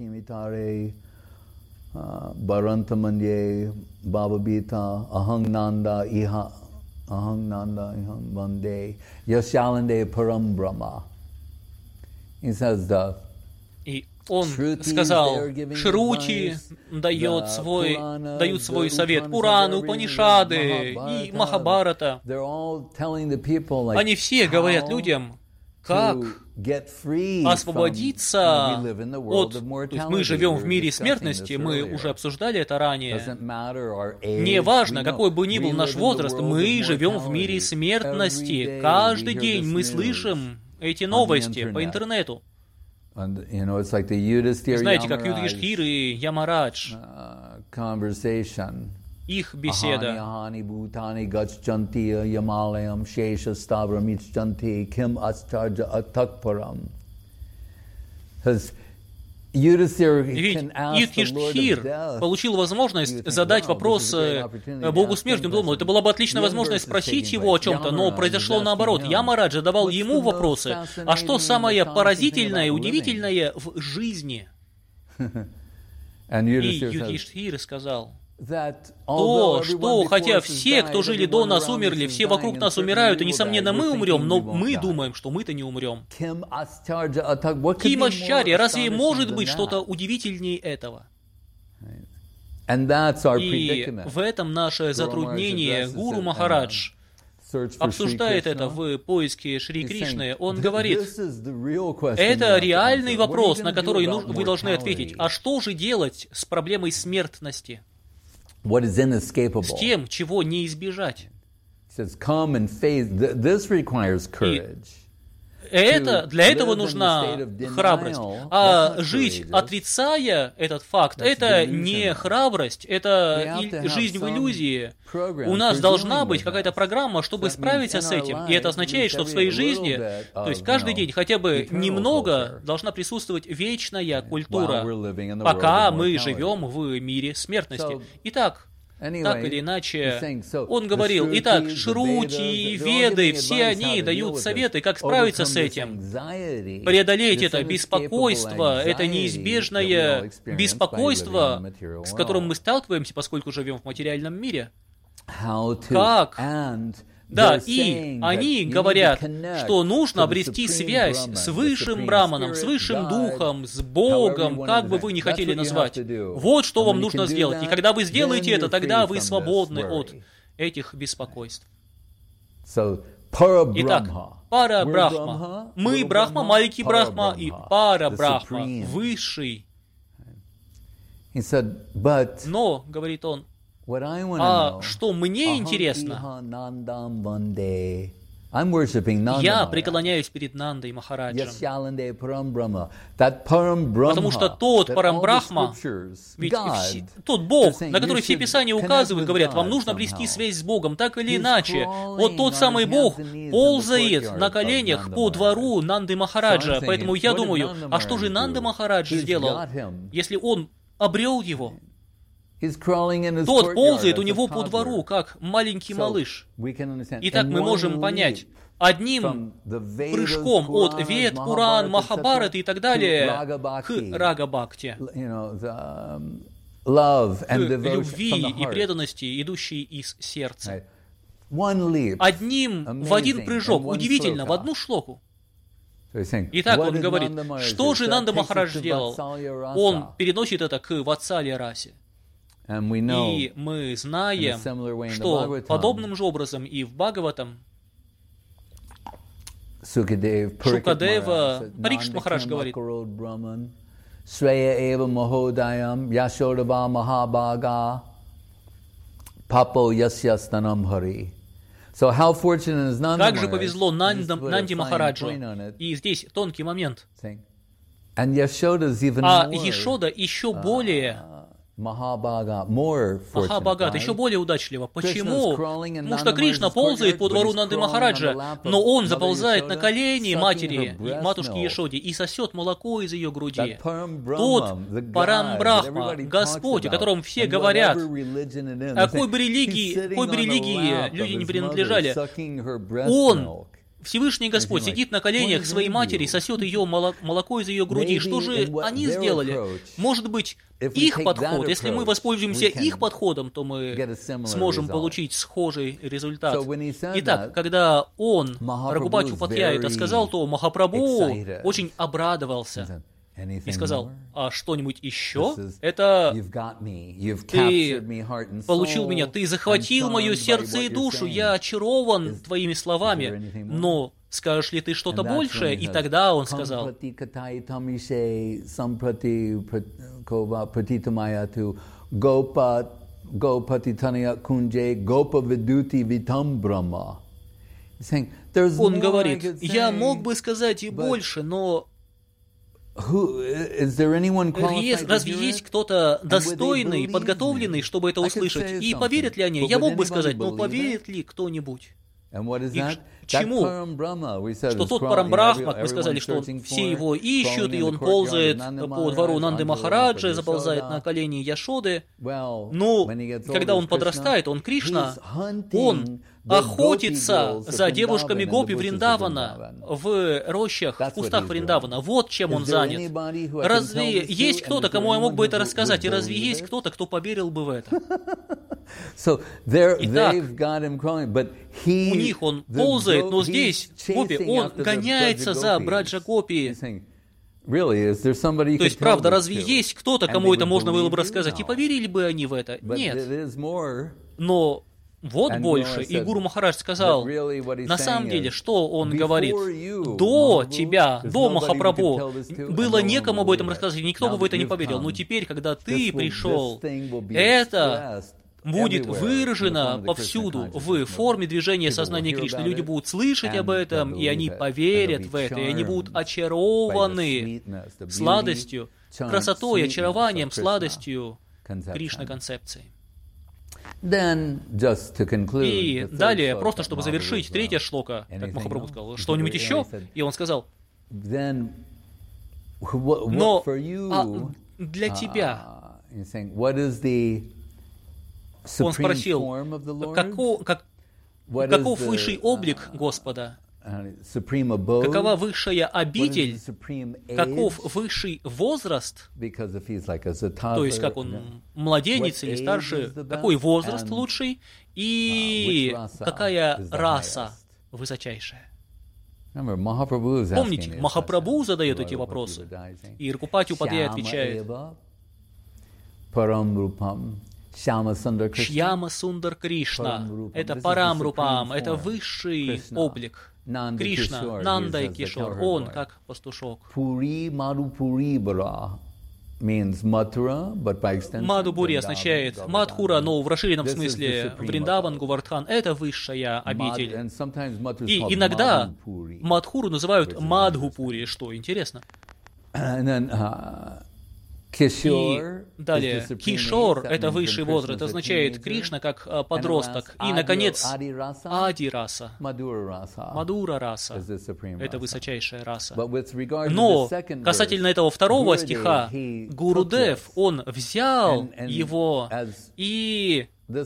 Барантаманье, Бабабита, Аханнанда, Иха, Аханнанда, Ихам Ванде, Яшаланде Парамбрама. He says the И он сказал, Шрути дает свой, дают свой совет, Пураны, Упанишады и Махабарата. Они все говорят людям, как освободиться от... То есть мы живем в мире смертности, мы уже обсуждали это ранее. Неважно, какой бы ни был наш возраст, мы живем в мире смертности. Каждый день мы слышим эти новости по интернету. Знаете, как Юдхиштхир и Ямарадж, их беседа. Ведь Юдхиштхир получил возможность задать вопрос Богу Смертному Дому. Это была бы отличная возможность спросить его о чем-то, но произошло наоборот. Ямарадж задавал ему вопросы. А что самое поразительное и удивительное в жизни? И Юдхиштхир сказал, то, что, хотя все, кто жили до нас, умерли, все вокруг нас умирают, и, несомненно, мы умрем, но мы думаем, что мы-то не умрем. Кимачарья, разве может быть что-то удивительнее этого? И в этом наше затруднение. Гуру Махарадж обсуждает это в поиске Шри Кришны. Он говорит, это реальный вопрос, на который вы должны ответить. А что же делать с проблемой смертности? С тем, чего не избежать. И это, для этого нужна храбрость. А жить, отрицая этот факт, это не храбрость, это жизнь в иллюзии. У нас должна быть какая-то программа, чтобы справиться с этим. И это означает, что в своей жизни, то есть каждый день хотя бы немного, должна присутствовать вечная культура, пока мы живем в мире смертности. Итак, так или иначе, он говорил, итак, Шрути, Веды, все они дают советы, как справиться с этим. Преодолеть это беспокойство, это неизбежное беспокойство, с которым мы сталкиваемся, поскольку живем в материальном мире. Как? Да, и они говорят, что нужно обрести связь с высшим Браманом, с высшим Духом, с Богом, как бы вы ни хотели назвать. Вот что вам нужно сделать. И когда вы сделаете это, тогда вы свободны от этих беспокойств. Итак, Пара Брахма. Мы Брахма, маленький Брахма, и Пара Брахма, высший. Но, говорит он, а что мне интересно, я преклоняюсь перед Нандой Махараджем, потому что тот Парамбрахма, ведь все, тот Бог, на который все Писания указывают, говорят, вам нужно обрести связь с Богом, так или иначе. Вот тот самый Бог ползает на коленях по двору Нанды Махараджа, поэтому я думаю, а что же Нанда Махарадж сделал, если он обрел его? Тот ползает у него по двору, как маленький малыш. Итак, мы можем понять, одним прыжком от Вед, Пуран, Махабарат и так далее к Рага-бхакти, к любви и преданности, идущей из сердца. Одним в один прыжок, удивительно, в одну шлоку. Итак, он говорит, что же Нанда Махарадж сделал? Он переносит это к Ватсалия Расе. И мы знаем, что подобным же образом и в Бхагаватам Шукадева, Парикшит Махарадж говорит: Sreya eva mahodayam yashodava mahabhaga papo yasyastanam hari. So how fortunate is Nanda Как же повезло Нанди Махараджу. И здесь тонкий момент. And Yashoda's even а more, Ешода еще более Махабхага, more Махабхагат, right? еще более удачливо. Почему? Потому что Кришна ползает по двору Нанды Махараджа, но он заползает на колени матери, матушки Ешоде, и сосет молоко из ее груди. Тот Парам-Брахма, Господь, о котором все говорят, о какой бы религии, какой бы религии люди не принадлежали, Он, Всевышний Господь, сидит на коленях своей матери и сосет ее молоко из ее груди. Что же они сделали? Может быть, их подход, если мы воспользуемся их подходом, то мы сможем получить схожий результат. Итак, когда он, Рагупати Упадхьяя, это сказал, то Махапрабху очень обрадовался и сказал: а что-нибудь еще? Это ты получил меня, ты захватил мое сердце и душу, я очарован твоими словами, но скажешь ли ты что-то большее? И тогда он сказал: он говорит: я мог бы сказать и больше, но Who, is there anyone qualified разве есть кто-то достойный, подготовленный, чтобы это услышать? И поверят ли они? Я мог бы сказать, но поверит ли кто-нибудь? И к чему? Что тот Парамбрахма, мы сказали, что все его ищут, и он ползает по двору Нанды Махараджа, заползает на колени Яшоды. Но когда он подрастает, он Кришна, он охотится за девушками Гопи Вриндавана в рощах, в кустах Вриндавана. Вот чем он занят. Разве есть кто-то, кому я мог бы это рассказать? И разве есть кто-то, кто поверил бы в это? Итак, у них он ползает, но здесь Гопи, он гоняется за Браджа Гопи. То есть, правда, разве есть кто-то, кому это можно было бы рассказать? И поверили бы они в это? Нет. Но вот больше. И Гуру Махарадж сказал, на самом деле, что он говорит? До тебя, до Махапрабху, было некому об этом рассказать, никто бы в это не поверил. Но теперь, когда ты пришел, это будет выражено повсюду в форме движения сознания Кришны. Люди будут слышать об этом, и они поверят в это, и они будут очарованы сладостью, красотой, очарованием, сладостью Кришна-концепции. И далее, просто чтобы завершить, третья шлока, как Махапрабху сказал, что-нибудь еще? И он сказал: но а для тебя, он спросил, каков, как, каков высший облик Господа? Какова высшая обитель? Каков высший возраст? То есть, как он, младенец или старше? Какой возраст лучший? И какая раса высочайшая? Помните, Махапрабху задает эти вопросы, и Рагупати Упадхьяя отвечает: Шьяма Сундар Кришна — это Парам-рупам, это высший облик. Кришна, Нанда и Кишор, он как пастушок. Мадхупури означает Мадхура, но в расширенном смысле Вриндаван, Говардхан — это высшая обитель. И иногда Мадхуру называют Мадхупури, что интересно. И далее, Кишор — это высший возраст, это означает Кришна как подросток. И, наконец, Ади-раса, Мадура-раса — это высочайшая раса. Но касательно этого второго стиха, Гурудев, он взял его и то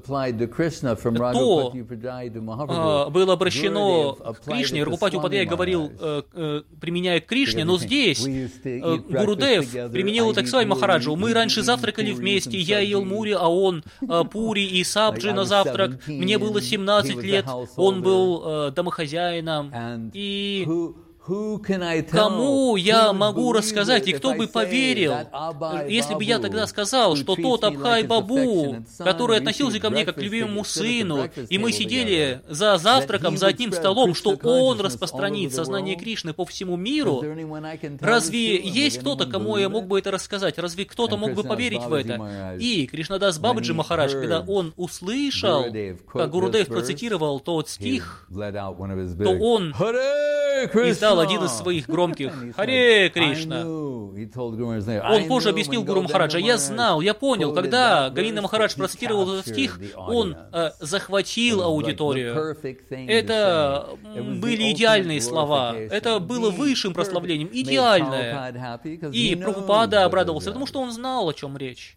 было обращено к Кришне. Рагупати Упадхьяя говорил, применяя к Кришне, но здесь Гурудев применил это к Свами Махараджу. Мы раньше завтракали вместе, я ел мури, а он пури и сабджи на завтрак. Мне было семнадцать лет, он был домохозяином. И Кому я могу рассказать, и кто бы поверил, если бы я тогда сказал, что тот Абхай-Бабу, который относился ко мне как к любимому сыну, и мы сидели за завтраком, за одним столом, что он распространит сознание Кришны по всему миру, разве есть кто-то, кому я мог бы это рассказать? Разве кто-то мог бы поверить в это? И Кришнадас Бабаджи Махарадж, когда он услышал, как Гурудев процитировал тот стих, то он издал один из своих громких «Харе Кришна». Он позже объяснил Гуру Махараджа: я знал, я понял, когда Говинда Махарадж процитировал этот стих, он э, захватил аудиторию. Это были идеальные слова, это было высшим прославлением, идеальное. И Прабхупада обрадовался, потому что он знал, о чем речь.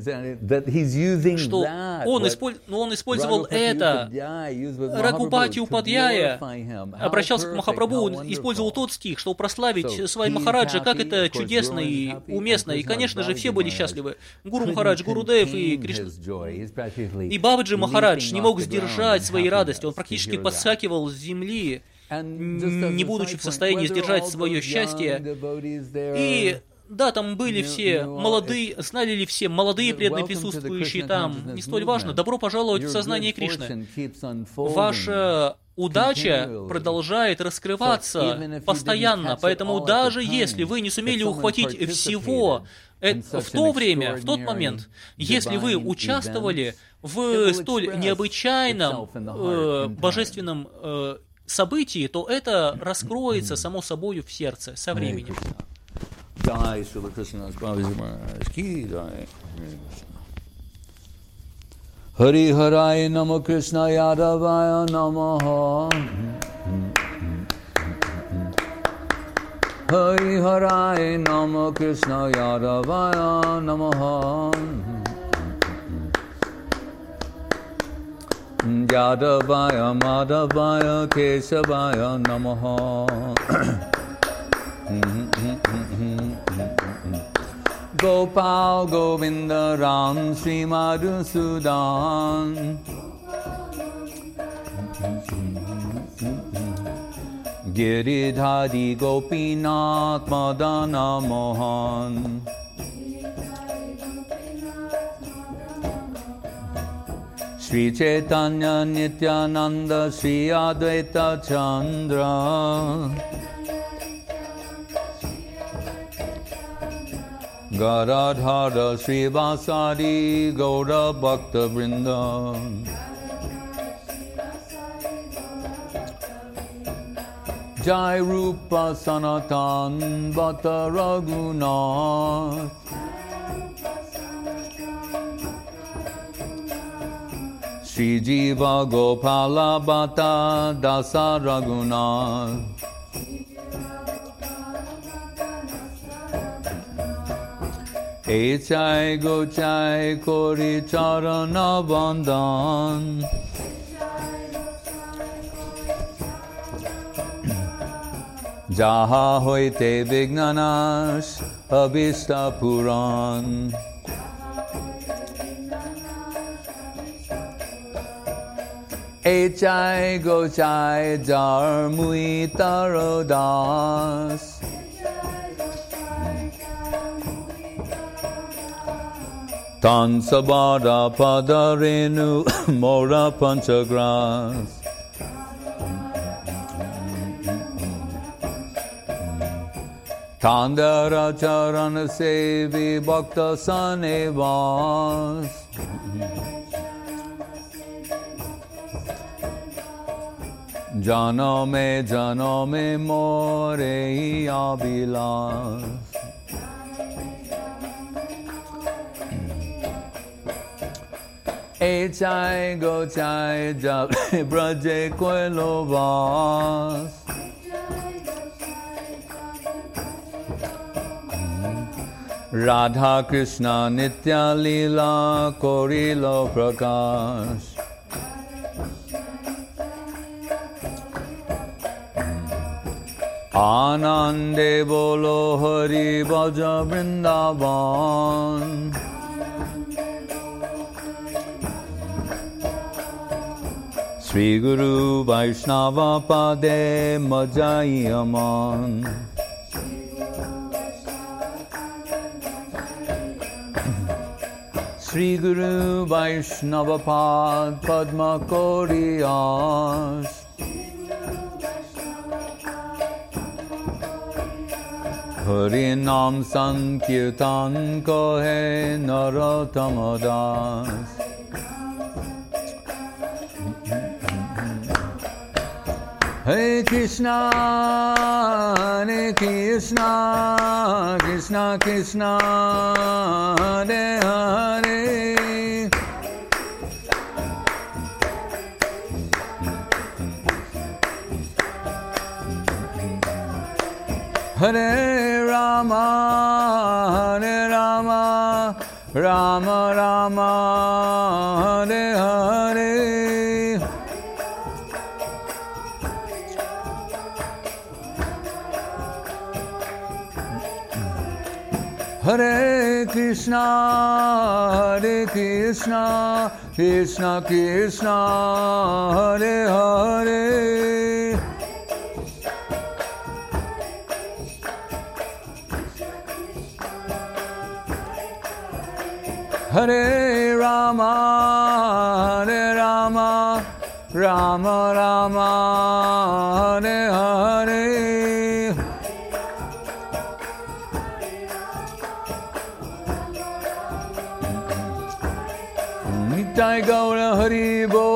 Что он, исполь... он использовал это. Рагупати Упадьяя обращался к Махапрабху, он использовал тот стих, чтобы прославить свой Махараджа, как это чудесно и уместно. И, конечно же, все были счастливы. Гуру Махарадж, Гурудев и Кришна. И Бабаджи Махарадж не мог сдержать своей радости. Он практически подскакивал с земли, не будучи в состоянии сдержать свое счастье. И да, там были все молодые, знали ли все молодые преданные присутствующие там, не столь важно. Добро пожаловать в сознание Кришны. Ваша удача продолжает раскрываться постоянно, поэтому даже если вы не сумели ухватить всего в то время, в тот момент, если вы участвовали в столь необычайном э, божественном э, событии, то это раскроется само собой в сердце со временем. Jai Srila Krishnadas Babaji Maharaj ki jai. Hari Harai Namo Krishna Yadavaya Namaha. Hari Harai Namo Krishna Yadavaya Namaha. Yadavaya Madhavaya Keshavaya Namaha. Gopal Govinda Ram Sri Madhusudan Giridhari Gopinath Madana Mohan Sri Chaitanya Nityananda Sri Advaita Chandra Gadadhara Srivasadi Gaura Bhakta Vrinda Jai Rupa Sanatan Bhatta Raghunath Sri Jiva Gopala Bhatta Dasa Raghunath Echai Gochai Kori Charana Bandhan Jaha Hoite Vignanash Abhishta Puran Echai Gochai Jar Mui Tarodas Tan Sabada Padarenu Mora Panchagras Tandara Charana Sevi Bhakta Sanevas Janame Janame More Abilas Echai Gochai Jab Braje Koilovas Radha Krishna Nitya Lila Korilo Prakash Anande Bolo Hari Bhaja Vrindavan Shri Guru Vaishnava Pade Majayaman. Shri Guru Vaishnava Pad Padma Koriyas. Hari Nam Sankirtan Kohe Narottama Das. Hare Krishna, Hare Krishna, Krishna Krishna, Hare Hare. Hare Rama, Hare Rama, Rama Rama, Hare Hare. Hare Krishna, Hare Krishna, Krishna Krishna, Hare Hare. Hare Rama, Hare Rama, Rama Rama, Hare Hare. Nitai Gaura Hari Bo,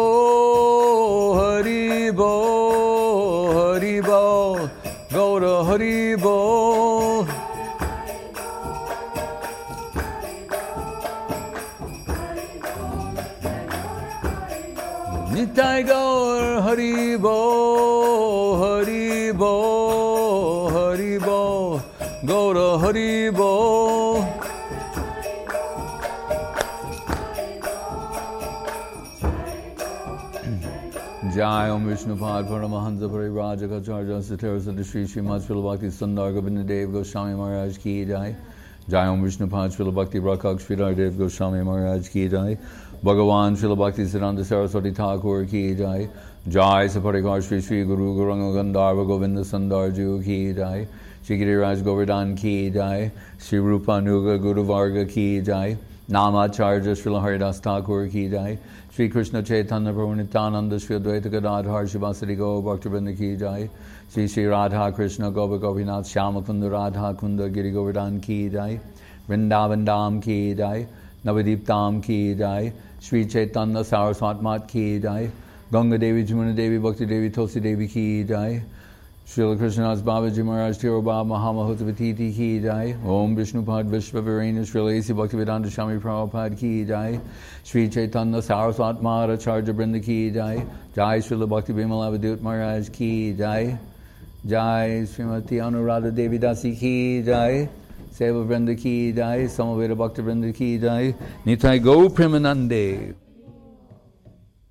Hari Bo, Hari Bo, Gaura Hari Bo. Nitai Gaur Hari Bo, Hari Bo, Hari Bo, Gaura Hari Bo. Jai Om Vishnupad Paramahansa Parivrajakacharya Satara Sadashri Srimad Srila Bhakti Sundar Govinda Dev Goswami Maharaj Ki Jai. Jai Om Vishnupad Srila Bhakti Rakshak Sridhar Dev Goswami Maharaj Ki Jai. Bhagavan Srila Bhakti Siddhanta Saraswati Thakur Ki Jai. Jai Saparikar Shri Shri Guru Guranga Gandharva Govinda Sundar Ju Ki Jai. Shri Giriraj Govardhan Ki Jai. Shri Rupa Nuga Guru Varga Ki Jai. Namacharya Srila Haridas Thakur Ki Jai. Shri Krishna Chaitanya Prabhu Nityananda Shri Advaita Gadadhar Shivasari Go Bhaktivinoda Ki Jai. Shri Shri Radha Krishna Gopa Gopinath Shyamakunda Radha Kunda Giri Govardhan Ki Jai. Vrindavan Dham Ki Jai. Navadip Dham Ki Jai. Shri Chaitanya Saraswat Mat Ki Jai. Ganga Devi Jamuna Devi Bhakti Devi Tulsi Devi Ki Jai. Srila Krishnadas Babaji Maharaj Tirobha Mahamahotavati Ki Jai. Om Vishnupad Vishwavarena Srila A C Bhaktivedanta Swami Prabhupada Ki Jai. Shri Chaitanya Saraswat Madhacharya Brinda Ki Jai. Jai Srila Bhakti Bimala Vidut Maharaj Ki Jai. Jai Srimati Anuradha Devi Dasi Ki Jai. Seva Vrinda Ki Jai. Samaveda Bhakti Vrinda Ki Jai. Nitai Go Premanande.